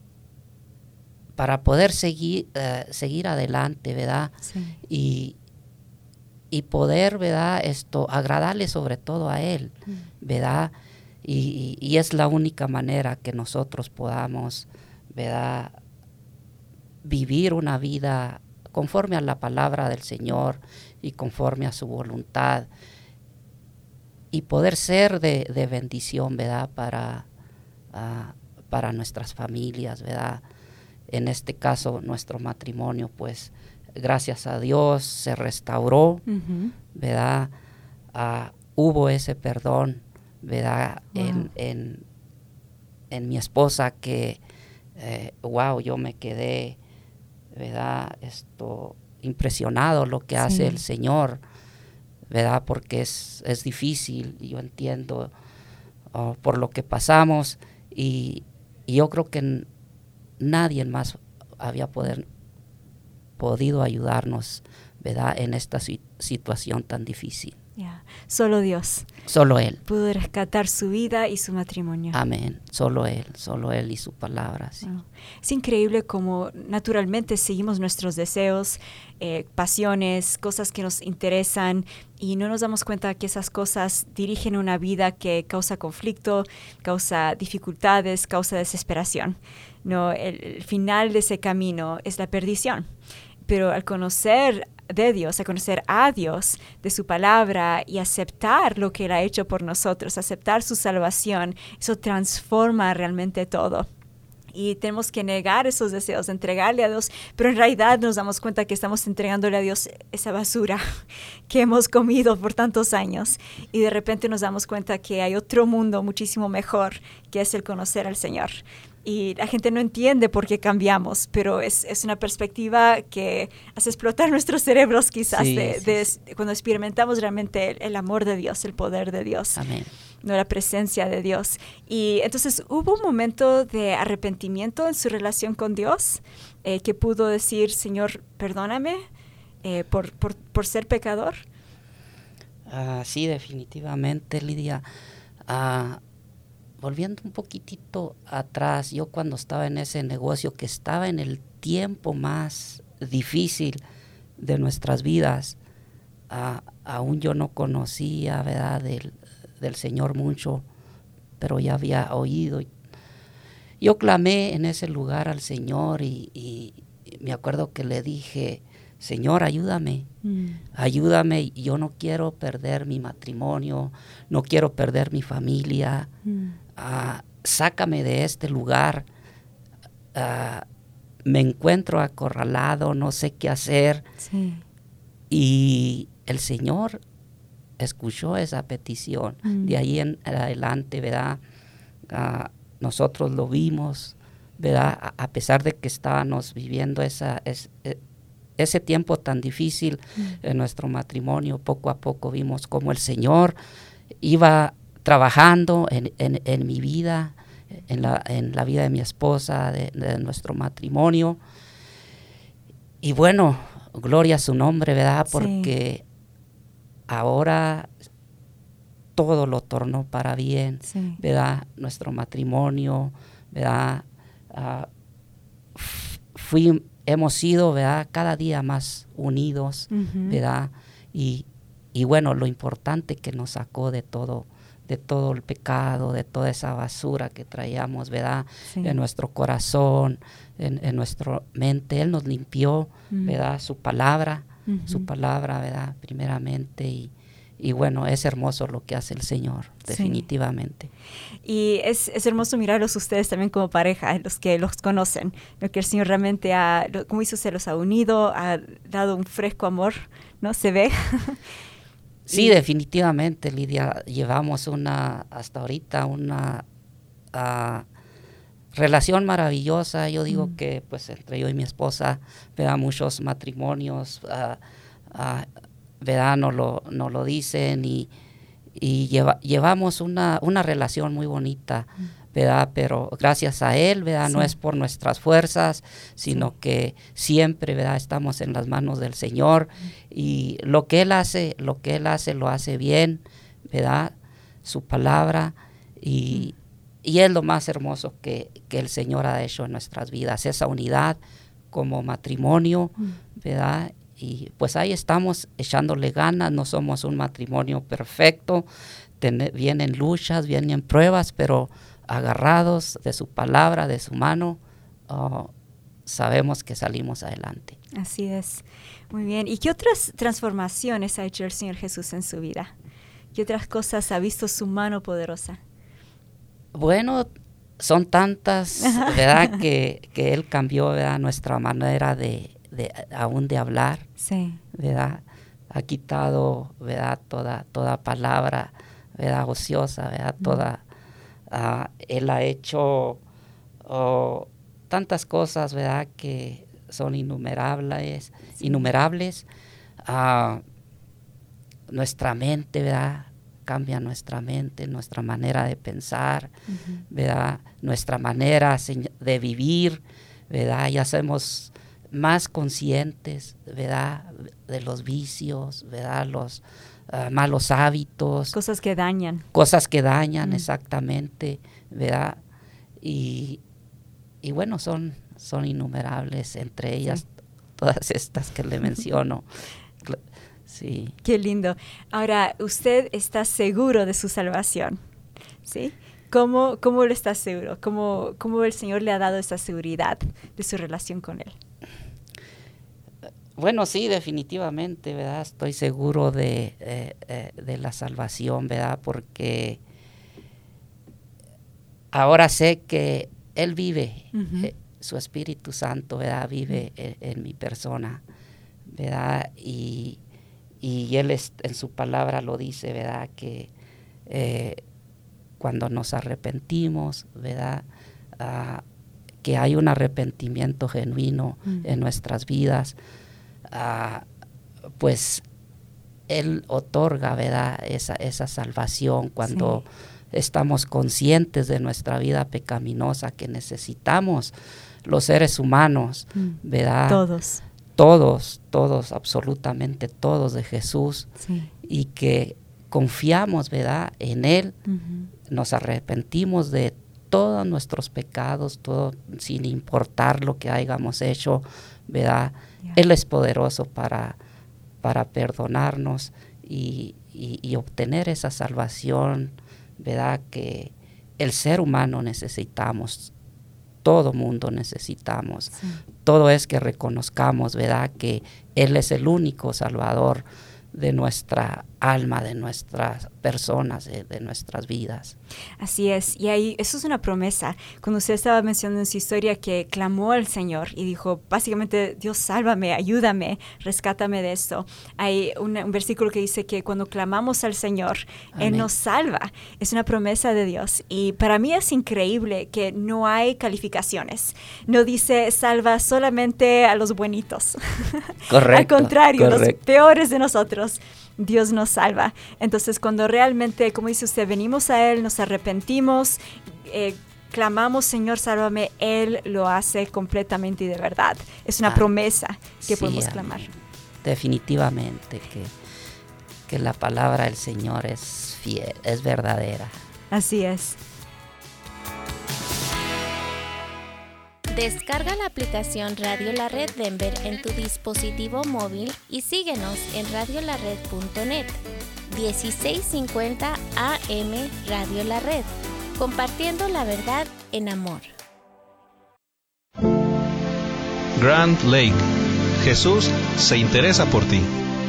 Speaker 9: para poder seguir, uh, seguir adelante, ¿verdad? Sí. Y, y poder, ¿verdad?, esto, agradarle sobre todo a Él, mm. ¿verdad? Y, y, y es la única manera que nosotros podamos, ¿verdad?, vivir una vida conforme a la palabra del Señor y conforme a su voluntad y poder ser de, de bendición, ¿verdad?, para, uh, para nuestras familias, ¿verdad? En este caso, nuestro matrimonio, pues, gracias a Dios, se restauró, uh-huh. ¿verdad? Uh, hubo ese perdón, ¿verdad?, wow. en, en, en mi esposa que, eh, wow, yo me quedé, ¿verdad?, esto, impresionado lo que sí. hace el Señor, ¿verdad?, porque es, es difícil, y yo entiendo uh, por lo que pasamos, y, y yo creo que n- nadie más había poder, podido ayudarnos, ¿verdad?, en esta si- situación tan difícil.
Speaker 8: Yeah. Solo Dios.
Speaker 9: Solo Él.
Speaker 8: Pudo rescatar su vida y su matrimonio.
Speaker 9: Amén. Solo Él, solo Él y su palabra. Sí.
Speaker 8: Oh. Es increíble cómo naturalmente seguimos nuestros deseos, eh, pasiones, cosas que nos interesan y no nos damos cuenta que esas cosas dirigen una vida que causa conflicto, causa dificultades, causa desesperación. No, el, el final de ese camino es la perdición. Pero al conocer de Dios, a conocer a Dios, de su palabra y aceptar lo que Él ha hecho por nosotros, aceptar su salvación, eso transforma realmente todo. y tenemos que negar esos deseos, entregarle a Dios, pero en realidad nos damos cuenta que estamos entregándole a Dios esa basura que hemos comido por tantos años, y de repente nos damos cuenta que hay otro mundo muchísimo mejor, que es el conocer al Señor. Y la gente no entiende por qué cambiamos, pero es, es una perspectiva que hace explotar nuestros cerebros quizás sí, de, sí, de, sí. de cuando experimentamos realmente el, el amor de Dios, el poder de Dios.
Speaker 9: Amén.
Speaker 8: No, la presencia de Dios. Y entonces hubo un momento de arrepentimiento en su relación con Dios, eh, que pudo decir, Señor, perdóname eh, por, por, por ser pecador.
Speaker 9: Uh, sí, definitivamente, Lidia. Uh, volviendo un poquitito atrás, yo cuando estaba en ese negocio, que estaba en el tiempo más difícil de nuestras vidas, uh, aún yo no conocía, ¿verdad?, del, del Señor mucho, pero ya había oído. Yo clamé en ese lugar al Señor y, y, y me acuerdo que le dije, Señor, ayúdame, mm. ayúdame, yo no quiero perder mi matrimonio, no quiero perder mi familia, mm. uh, sácame de este lugar, uh, me encuentro acorralado, no sé qué hacer. Sí. Y el Señor escuchó esa petición. Mm. De ahí en adelante, ¿verdad? Uh, nosotros lo vimos, ¿verdad? A, a pesar de que estábamos viviendo esa, es, es, ese tiempo tan difícil mm. en nuestro matrimonio, poco a poco vimos cómo el Señor iba trabajando en, en, en mi vida, en la, en la vida de mi esposa, de, de nuestro matrimonio. Y bueno, gloria a su nombre, ¿verdad? Porque sí. ahora todo lo tornó para bien, sí. ¿verdad? Nuestro matrimonio, ¿verdad? Uh, fui, hemos sido, ¿verdad?, cada día más unidos, uh-huh. ¿verdad? Y, y bueno, lo importante que nos sacó de todo, de todo el pecado, de toda esa basura que traíamos, ¿verdad? Sí. En nuestro corazón, en, en nuestra mente. Él nos limpió, uh-huh. ¿verdad? Su palabra, uh-huh. su palabra, ¿verdad? Primeramente, y Y bueno, es hermoso lo que hace el Señor, definitivamente.
Speaker 8: Sí. Y es, es hermoso mirarlos ustedes también como pareja, los que los conocen, lo que el Señor realmente ha, como hizo, se los ha unido, ha dado un fresco amor, ¿no? Se ve.
Speaker 9: Sí,
Speaker 8: y,
Speaker 9: definitivamente, Lidia. Llevamos una, hasta ahorita, una uh, relación maravillosa. Yo digo mm. que, pues, entre yo y mi esposa, vea muchos matrimonios, uh, uh, ¿verdad? Nos lo, nos lo dicen y, y lleva, llevamos una, una relación muy bonita, ¿verdad? Pero gracias a Él, ¿verdad? Sí. No es por nuestras fuerzas, sino sí. que siempre, ¿verdad?, estamos en las manos del Señor, y lo que Él hace, lo que Él hace, lo hace bien, ¿verdad? Su palabra, y, mm. y es lo más hermoso que, que el Señor ha hecho en nuestras vidas, esa unidad como matrimonio, mm. ¿verdad? Y pues ahí estamos echándole ganas. No somos un matrimonio perfecto, Ten, vienen luchas, vienen pruebas, pero agarrados de su palabra, de su mano, oh, sabemos que salimos adelante.
Speaker 8: Así es, muy bien. ¿Y qué otras transformaciones ha hecho el Señor Jesús en su vida? ¿Qué otras cosas ha visto su mano poderosa?
Speaker 9: Bueno, son tantas, ¿verdad? que, que Él cambió, ¿verdad?, nuestra manera de De, aún de hablar, sí. ¿verdad? Ha quitado, ¿verdad?, toda, toda palabra, ¿verdad?, ociosa, ¿verdad? Mm. Toda, uh, Él ha hecho oh, tantas cosas, ¿verdad?, que son innumerables, sí. innumerables. Uh, nuestra mente, ¿verdad?, cambia nuestra mente, nuestra manera de pensar, uh-huh. ¿verdad?, nuestra manera de vivir, ¿verdad? Ya somos más conscientes, ¿verdad?, de los vicios, ¿verdad?, los uh, malos hábitos.
Speaker 8: Cosas que dañan.
Speaker 9: Cosas que dañan, mm. exactamente, ¿verdad? Y, y bueno, son, son innumerables, entre ellas sí. todas estas que le menciono. Sí.
Speaker 8: Qué lindo. Ahora, usted está seguro de su salvación, ¿sí? ¿Cómo, cómo lo está seguro? ¿Cómo, ¿Cómo el Señor le ha dado esa seguridad de su relación con Él?
Speaker 9: Bueno, sí, definitivamente, ¿verdad? Estoy seguro de, eh, eh, de la salvación, ¿verdad? Porque ahora sé que Él vive,
Speaker 8: Ujú.
Speaker 9: eh, su Espíritu Santo, ¿verdad? Vive en, en mi persona, ¿verdad? Y, y Él es, en su palabra lo dice, ¿verdad? Que eh, cuando nos arrepentimos, ¿verdad? Uh, que hay un arrepentimiento genuino
Speaker 8: Mm.
Speaker 9: en nuestras vidas, uh, pues Él otorga, ¿verdad? Esa, esa salvación cuando sí. estamos conscientes de nuestra vida pecaminosa, que necesitamos los seres humanos,
Speaker 8: Mm.
Speaker 9: ¿verdad?
Speaker 8: Todos.
Speaker 9: Todos, todos, absolutamente todos de Jesús,
Speaker 8: Sí.
Speaker 9: y que confiamos, ¿verdad? En Él,
Speaker 8: Ujú.
Speaker 9: nos arrepentimos de todos nuestros pecados, todo, sin importar lo que hayamos hecho, ¿verdad?
Speaker 8: Yeah.
Speaker 9: Él es poderoso para, para perdonarnos y, y, y obtener esa salvación, ¿verdad? Que el ser humano necesitamos, todo mundo necesitamos.
Speaker 8: Sí.
Speaker 9: Todo es que reconozcamos, ¿verdad? Que Él es el único Salvador de nuestra alma, de nuestras personas, de, de nuestras vidas.
Speaker 8: Así es, y ahí eso es una promesa. Cuando usted estaba mencionando en su historia que clamó al Señor y dijo, básicamente, Dios, sálvame, ayúdame, rescátame de esto. Hay una, un versículo que dice que cuando clamamos al Señor,
Speaker 9: Amén.
Speaker 8: Él nos salva. Es una promesa de Dios. Y para mí es increíble que no hay calificaciones. No dice, salva solamente a los buenitos.
Speaker 9: Correcto.
Speaker 8: Al contrario,
Speaker 9: correcto.
Speaker 8: los peores de nosotros. Dios nos salva. Entonces, cuando realmente, como dice usted, venimos a Él, nos arrepentimos, eh, clamamos, Señor, sálvame, Él lo hace completamente y de verdad. Es una
Speaker 9: Ah,
Speaker 8: promesa que
Speaker 9: sí,
Speaker 8: podemos
Speaker 9: amén.
Speaker 8: clamar.
Speaker 9: Definitivamente que, que la palabra del Señor es fiel, es verdadera.
Speaker 8: Así es.
Speaker 1: Descarga la aplicación Radio La Red Denver en tu dispositivo móvil y síguenos en radio la red punto net. dieciséis cincuenta A M Radio La Red, compartiendo la verdad en amor.
Speaker 16: Grand Lake. Jesús se interesa por ti.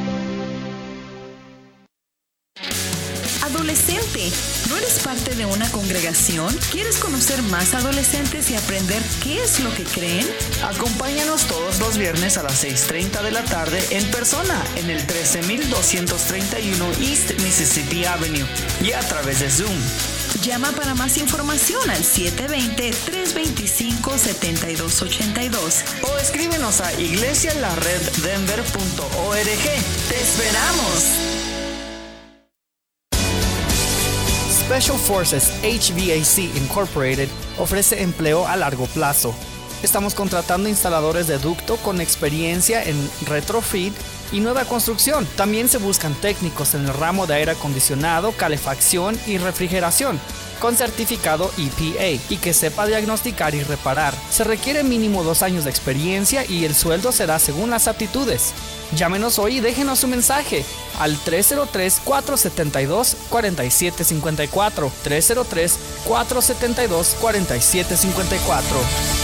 Speaker 20: Adolescente, ¿no eres parte de una congregación? ¿Quieres conocer más adolescentes y aprender qué es lo que creen?
Speaker 19: Acompáñanos todos los viernes a las seis treinta de la tarde en persona en el trece mil doscientos treinta y uno East Mississippi Avenue y a través de Zoom.
Speaker 20: Llama para más información al siete dos cero, tres dos cinco, siete dos ocho dos.
Speaker 19: O escríbenos a iglesia la red denver punto org. ¡Te esperamos!
Speaker 4: Special Forces H V A C Incorporated ofrece empleo a largo plazo. Estamos contratando instaladores de ducto con experiencia en retrofit y nueva construcción. También se buscan técnicos en el ramo de aire acondicionado, calefacción y refrigeración, con certificado E P A y que sepa diagnosticar y reparar. Se requiere mínimo dos años de experiencia y el sueldo será según las aptitudes. Llámenos hoy y déjenos su mensaje al tres cero tres, cuatro siete dos, cuatro siete cinco cuatro, tres cero tres, cuatro siete dos, cuatro siete cinco cuatro.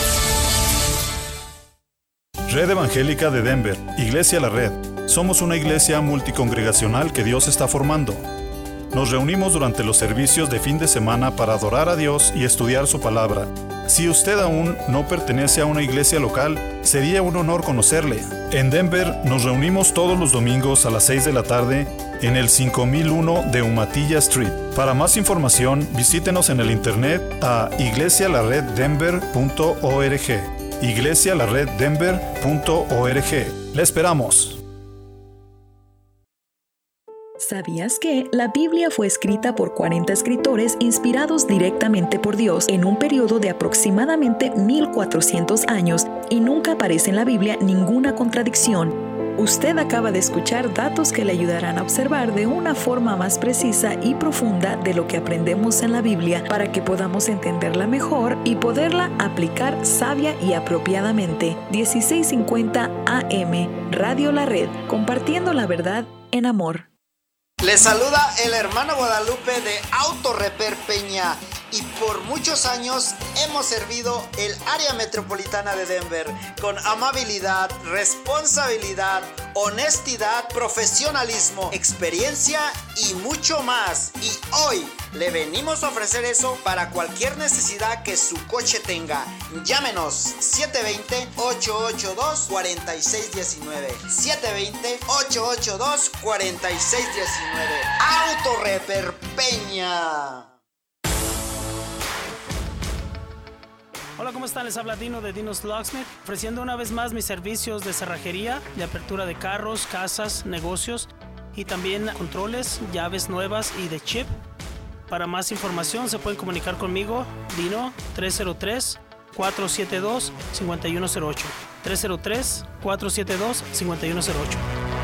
Speaker 3: Red Evangélica de Denver, Iglesia La Red. Somos una iglesia multicongregacional que Dios está formando. Nos reunimos durante los servicios de fin de semana para adorar a Dios y estudiar su palabra. Si usted aún no pertenece a una iglesia local, sería un honor conocerle. En Denver nos reunimos todos los domingos a las seis de la tarde en el cinco mil uno de Umatilla Street. Para más información, visítenos en el internet a iglesia la red denver punto org. iglesia la red denver punto org. ¡Le esperamos!
Speaker 5: ¿Sabías que la Biblia fue escrita por cuarenta escritores inspirados directamente por Dios en un periodo de aproximadamente mil cuatrocientos años y nunca aparece en la Biblia ninguna contradicción? Usted acaba de escuchar datos que le ayudarán a observar de una forma más precisa y profunda de lo que aprendemos en la Biblia para que podamos entenderla mejor y poderla aplicar sabia y apropiadamente. dieciséis cincuenta A M Radio La Red, compartiendo la verdad en amor.
Speaker 22: Les saluda el hermano Guadalupe de Auto Repair Peña
Speaker 6: y por muchos años hemos servido el área metropolitana de Denver con amabilidad, responsabilidad, honestidad, profesionalismo, experiencia y mucho más. Y hoy le venimos a ofrecer eso para cualquier necesidad que su coche tenga. Llámenos siete dos cero, ocho ocho dos, cuatro seis uno nueve. siete dos cero, ocho ocho dos, cuatro seis uno nueve. Autoreper Peña.
Speaker 22: Hola, ¿cómo están? Les habla Dino de Dino's Locksmith, ofreciendo una vez más mis servicios de cerrajería, de apertura de carros, casas, negocios y también controles, llaves nuevas y de chip. Para más información se pueden comunicar conmigo, Dino, tres cero tres, cuatro siete dos, cinco uno cero ocho. tres cero tres, cuatro siete dos, cinco uno cero ocho.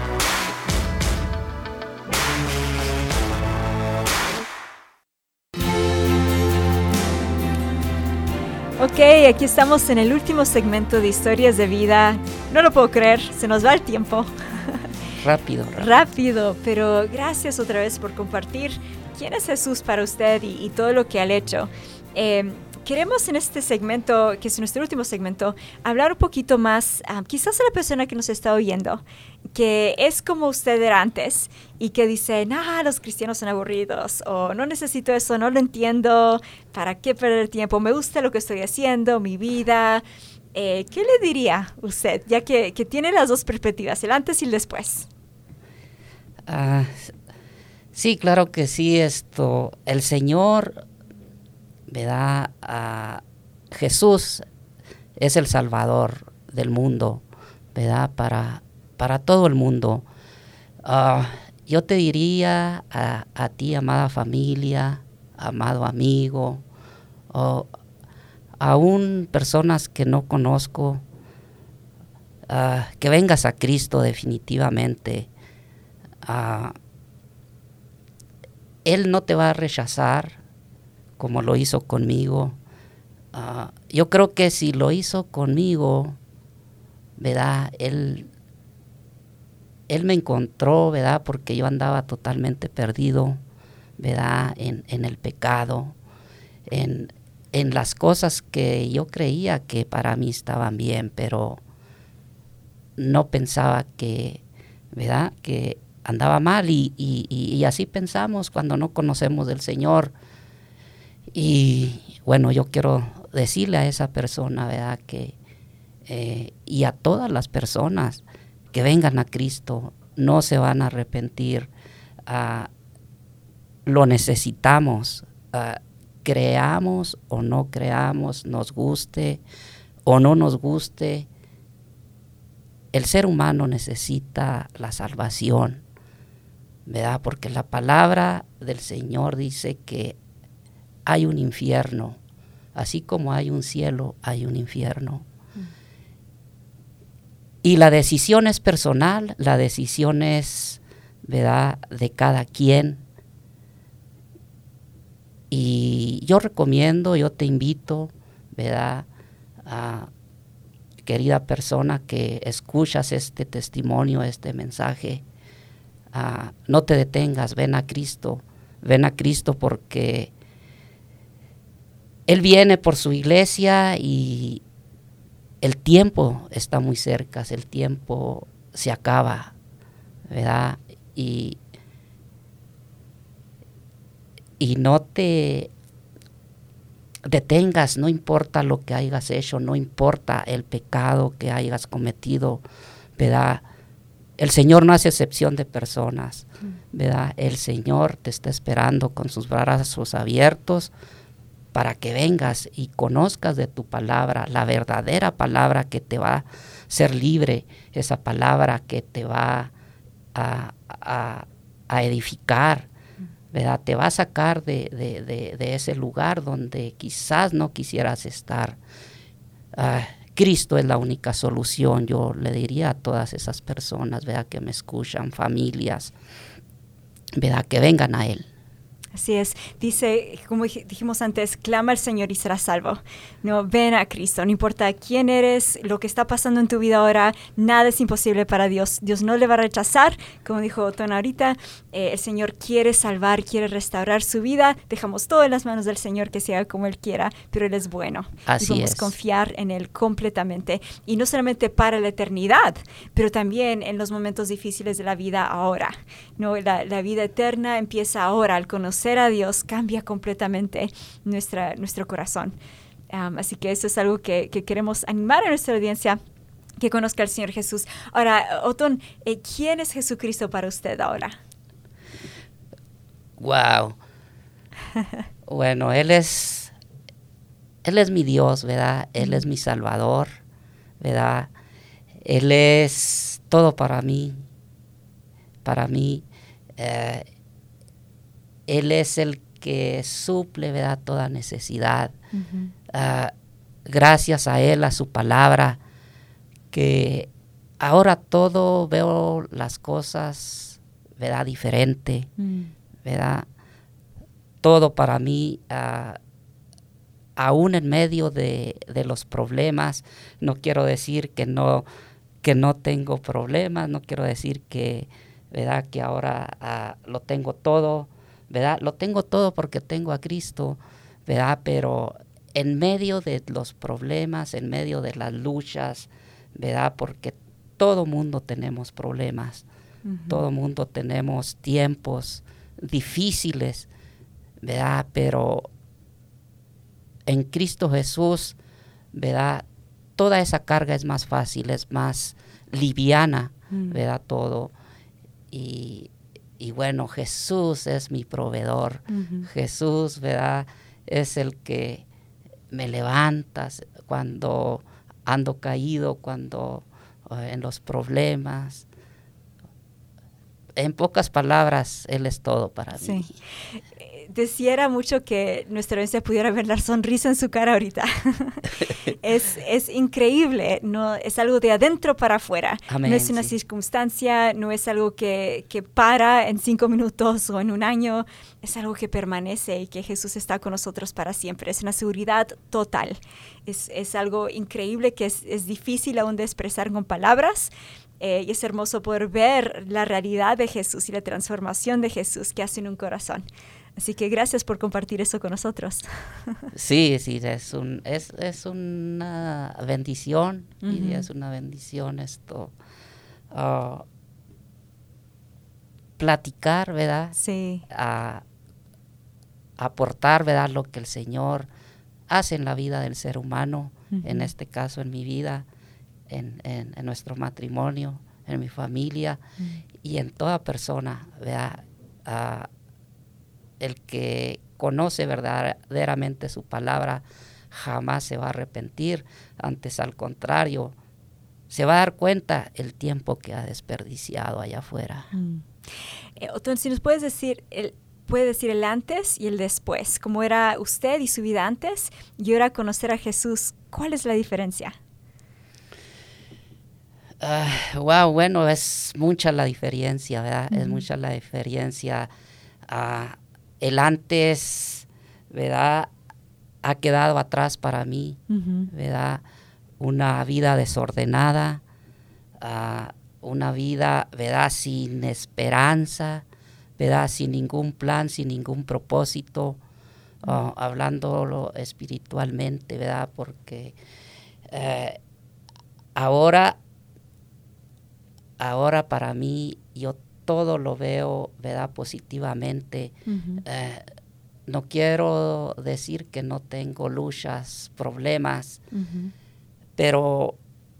Speaker 8: Ok, aquí estamos en el último segmento de Historias de Vida. No lo puedo creer, se nos va el tiempo.
Speaker 9: Rápido, rápido.
Speaker 8: Rápido, pero gracias otra vez por compartir quién es Jesús para usted y, y todo lo que ha hecho. Eh, queremos en este segmento, que es nuestro último segmento, hablar un poquito más, um, quizás a la persona que nos está oyendo, que es como usted era antes y que dice, nah, los cristianos son aburridos, o no necesito eso, no lo entiendo, ¿para qué perder tiempo? Me gusta lo que estoy haciendo, mi vida. Eh, ¿Qué le diría usted, ya que, que tiene las dos perspectivas, el antes y el después?
Speaker 9: Uh, sí, claro que sí. Esto, el Señor, ¿verdad? Uh, Jesús es el Salvador del mundo, ¿verdad? Para, para todo el mundo. Uh, yo te diría a, a ti, amada familia, amado amigo, o aún personas que no conozco, uh, que vengas a Cristo definitivamente. Uh, Él no te va a rechazar como lo hizo conmigo. Uh, yo creo que si lo hizo conmigo, ¿verdad? Él, él me encontró, ¿verdad? Porque yo andaba totalmente perdido, ¿verdad? En, en el pecado, en en las cosas que yo creía que para mí estaban bien, pero no pensaba que, ¿verdad?, que andaba mal, y, y, y así pensamos cuando no conocemos del Señor. Y bueno, yo quiero decirle a esa persona, ¿verdad?, que eh, y a todas las personas que vengan a Cristo, no se van a arrepentir. Uh, lo necesitamos. Uh, creamos o no creamos, nos guste o no nos guste, el ser humano necesita la salvación, ¿verdad? Porque la palabra del Señor dice que hay un infierno, así como hay un cielo, hay un infierno. Mm. Y la decisión es personal, la decisión es, ¿verdad?, de cada quien. Y yo recomiendo, yo te invito, ¿verdad?, a, querida persona que escuchas este testimonio, este mensaje, a, no te detengas, ven a Cristo, ven a Cristo porque Él viene por su iglesia y el tiempo está muy cerca, el tiempo se acaba, ¿verdad? Y Y no te detengas, no importa lo que hayas hecho, no importa el pecado que hayas cometido, ¿verdad? El Señor no hace excepción de personas, ¿verdad? El Señor te está esperando con sus brazos abiertos para que vengas y conozcas de tu palabra, la verdadera palabra que te va a hacer libre, esa palabra que te va a, a, a edificar, ¿verdad? Te va a sacar de, de, de, de ese lugar donde quizás no quisieras estar. Uh, Cristo es la única solución, yo le diría a todas esas personas, ¿verdad?, que me escuchan, familias, ¿verdad?, que vengan a Él.
Speaker 8: Así es. Dice, como dijimos antes, clama al Señor y serás salvo. No, ven a Cristo. No importa quién eres, lo que está pasando en tu vida ahora, nada es imposible para Dios. Dios no le va a rechazar. Como dijo Otón ahorita, eh, el Señor quiere salvar, quiere restaurar su vida. Dejamos todo en las manos del Señor, que se haga como Él quiera, pero Él es bueno.
Speaker 9: Así
Speaker 8: y vamos
Speaker 9: es.
Speaker 8: a confiar en Él completamente. Y no solamente para la eternidad, pero también en los momentos difíciles de la vida ahora. No, la, la vida eterna empieza ahora. Al conocer a Dios cambia completamente nuestra, nuestro corazón. Um, así que eso es algo que, que queremos animar a nuestra audiencia, que conozca al Señor Jesús. Ahora, Otón, eh, ¿quién es Jesucristo para usted ahora?
Speaker 9: Wow. Bueno, Él es, Él es mi Dios, ¿verdad? Él es mi Salvador, ¿verdad? Él es todo para mí, para mí. Eh, Él es el que suple, ¿verdad?, toda necesidad. Uh-huh. Uh, gracias a Él, a su palabra, que ahora todo veo las cosas, ¿verdad?, diferente, uh-huh. ¿verdad? Todo para mí, uh, aún en medio de, de los problemas, no quiero decir que no, que no tengo problemas, no quiero decir que, ¿verdad?, que ahora uh, lo tengo todo, ¿verdad? Lo tengo todo porque tengo a Cristo, ¿verdad? Pero en medio de los problemas, en medio de las luchas, ¿verdad? Porque todo mundo tenemos problemas, uh-huh. todo mundo tenemos tiempos difíciles, ¿verdad? Pero en Cristo Jesús, ¿verdad? Toda esa carga es más fácil, es más liviana, uh-huh. ¿verdad? Todo. Y Y bueno, Jesús es mi proveedor. Uh-huh. Jesús, ¿verdad?, es el que me levanta cuando ando caído, cuando eh, en los problemas. En pocas palabras, Él es todo para sí. mí.
Speaker 8: Deseara mucho que nuestra audiencia pudiera ver la sonrisa en su cara ahorita. es, es increíble, no es algo de adentro para afuera.
Speaker 9: Amén,
Speaker 8: no es una sí. circunstancia, no es algo que, que para en cinco minutos o en un año. Es algo que permanece y que Jesús está con nosotros para siempre. Es una seguridad total. Es, es algo increíble que es, es difícil aún de expresar con palabras. Eh, y es hermoso poder ver la realidad de Jesús y la transformación de Jesús que hace en un corazón. Así que gracias por compartir eso con nosotros.
Speaker 9: Sí, sí, es, un, es, es una bendición, uh-huh. y es una bendición esto, uh, platicar, ¿verdad?
Speaker 8: Sí.
Speaker 9: A, aportar, ¿verdad?, lo que el Señor hace en la vida del ser humano, uh-huh. en este caso en mi vida, en, en, en nuestro matrimonio, en mi familia, uh-huh. y en toda persona, ¿verdad? Uh, el que conoce verdaderamente su palabra jamás se va a arrepentir, antes al contrario, se va a dar cuenta el tiempo que ha desperdiciado allá afuera.
Speaker 8: Mm. Eh, Otón, si nos puedes decir, el, puede decir el antes y el después, cómo era usted y su vida antes y ahora conocer a Jesús, ¿cuál es la diferencia?
Speaker 9: Uh, wow, bueno, es mucha la diferencia, ¿verdad? Mm-hmm. Es mucha la diferencia. Uh, El antes, ¿verdad?, ha quedado atrás para mí, uh-huh. ¿verdad? Una vida desordenada, uh, una vida, ¿verdad?, sin esperanza, ¿verdad?, sin ningún plan, sin ningún propósito, uh, hablándolo espiritualmente, ¿verdad? Porque eh, ahora, ahora para mí, yo todo lo veo, ¿verdad?, positivamente. Uh-huh. Eh, no quiero decir que no tengo luchas, problemas, uh-huh. pero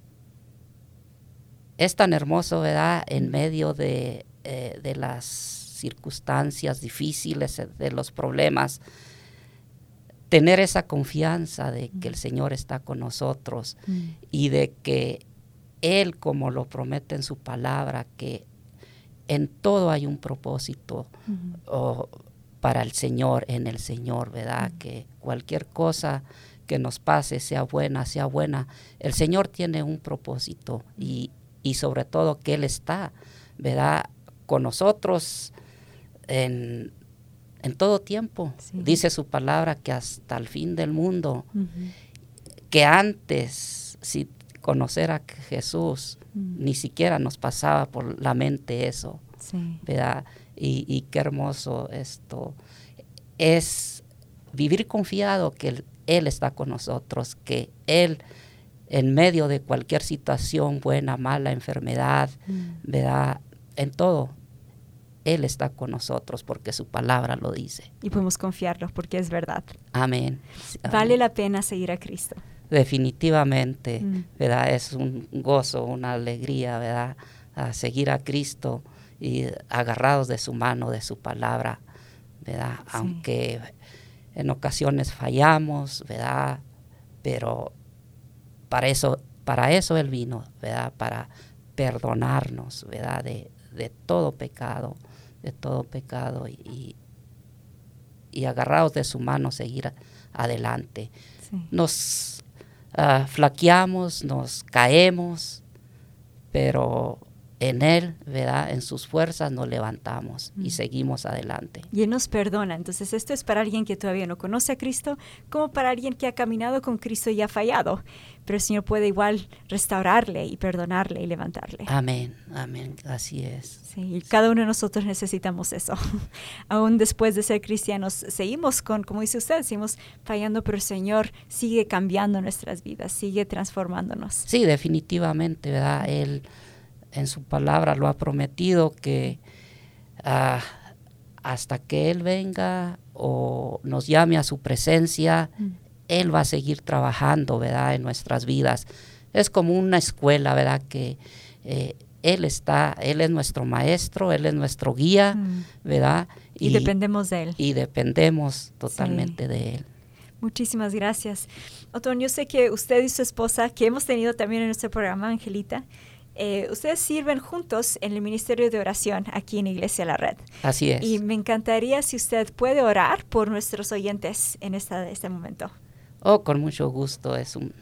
Speaker 9: es tan hermoso, ¿verdad?, en medio de, eh, de las circunstancias difíciles, de los problemas, tener esa confianza de que el Señor está con nosotros, uh-huh. y de que Él, como lo promete en su palabra, que en todo hay un propósito, uh-huh. oh, para el Señor, en el Señor, ¿verdad? Uh-huh. Que cualquier cosa que nos pase, sea buena, sea buena, el Señor tiene un propósito, uh-huh. y, y sobre todo que Él está, ¿verdad?, con nosotros en en todo tiempo. Sí. Dice su palabra que hasta el fin del mundo, uh-huh. que antes, si conocer a Jesús, uh-huh. ni siquiera nos pasaba por la mente eso, sí. ¿verdad? Y, y qué hermoso esto es, vivir confiado que Él, Él está con nosotros, que Él, en medio de cualquier situación, buena, mala, enfermedad, uh-huh. ¿verdad? En todo, Él está con nosotros porque su palabra lo dice.
Speaker 8: Y podemos confiarlo porque es verdad.
Speaker 9: Amén.
Speaker 8: Vale Amén. La pena seguir a Cristo.
Speaker 9: Definitivamente, mm. ¿verdad? Es un gozo, una alegría, ¿verdad? A seguir a Cristo y agarrados de su mano, de su palabra, ¿verdad? Sí. Aunque en ocasiones fallamos, ¿verdad? Pero para eso, para eso Él vino, ¿verdad? Para perdonarnos, ¿verdad? De, de todo pecado, de todo pecado y, y, y agarrados de su mano seguir adelante. Sí. Nos uh, flaqueamos, nos caemos, pero en Él, ¿verdad? En sus fuerzas nos levantamos mm. y seguimos adelante.
Speaker 8: Y Él nos perdona. Entonces esto es para alguien que todavía no conoce a Cristo, como para alguien que ha caminado con Cristo y ha fallado. Pero el Señor puede igual restaurarle y perdonarle y levantarle.
Speaker 9: Amén, amén, así es.
Speaker 8: Sí, y cada uno de nosotros necesitamos eso. Aún después de ser cristianos, seguimos con, como dice usted, seguimos fallando, pero el Señor sigue cambiando nuestras vidas, sigue transformándonos.
Speaker 9: Sí, definitivamente, ¿verdad? Él en su palabra lo ha prometido que uh, hasta que Él venga o nos llame a su presencia, mm. Él va a seguir trabajando, ¿verdad? En nuestras vidas. Es como una escuela, ¿verdad? Que eh, Él está, Él es nuestro maestro, Él es nuestro guía, mm. ¿verdad?
Speaker 8: Y, y dependemos de Él.
Speaker 9: Y dependemos totalmente sí. de Él.
Speaker 8: Muchísimas gracias. Otón, yo sé que usted y su esposa, que hemos tenido también en nuestro programa, Angelita, Eh, ustedes sirven juntos en el Ministerio de Oración aquí en Iglesia La Red.
Speaker 9: Así es.
Speaker 8: Y me encantaría si usted puede orar por nuestros oyentes en esta, este momento.
Speaker 9: Oh, con mucho gusto. Es un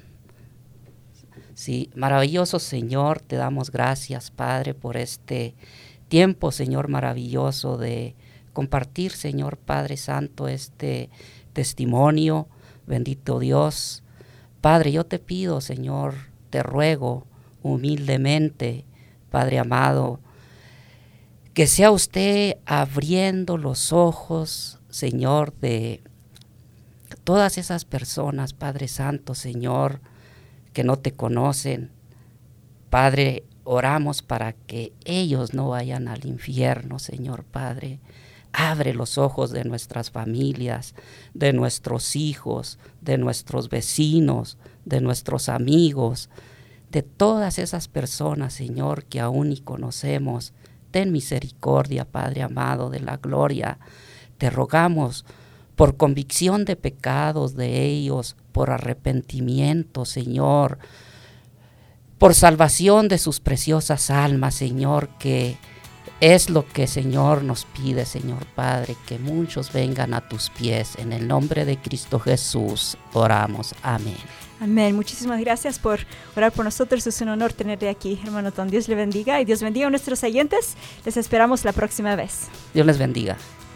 Speaker 9: sí, maravilloso Señor, te damos gracias, Padre, por este tiempo, Señor, maravilloso de compartir, Señor Padre Santo, este testimonio. Bendito Dios. Padre, yo te pido, Señor, te ruego humildemente, Padre amado, que sea usted abriendo los ojos, Señor, de todas esas personas, Padre Santo, Señor, que no te conocen. Padre, oramos para que ellos no vayan al infierno, Señor Padre. Abre los ojos de nuestras familias, de nuestros hijos, de nuestros vecinos, de nuestros amigos, de todas esas personas, Señor, que aún ni conocemos. Ten misericordia, Padre amado de la gloria. Te rogamos por convicción de pecados de ellos, por arrepentimiento, Señor, por salvación de sus preciosas almas, Señor, que es lo que, Señor, nos pide, Señor Padre, que muchos vengan a tus pies. En el nombre de Cristo Jesús oramos. Amén.
Speaker 8: Amén. Muchísimas gracias por orar por nosotros. Es un honor tenerle aquí, hermano Otón. Dios le bendiga y Dios bendiga a nuestros oyentes. Les esperamos la próxima vez.
Speaker 9: Dios les bendiga.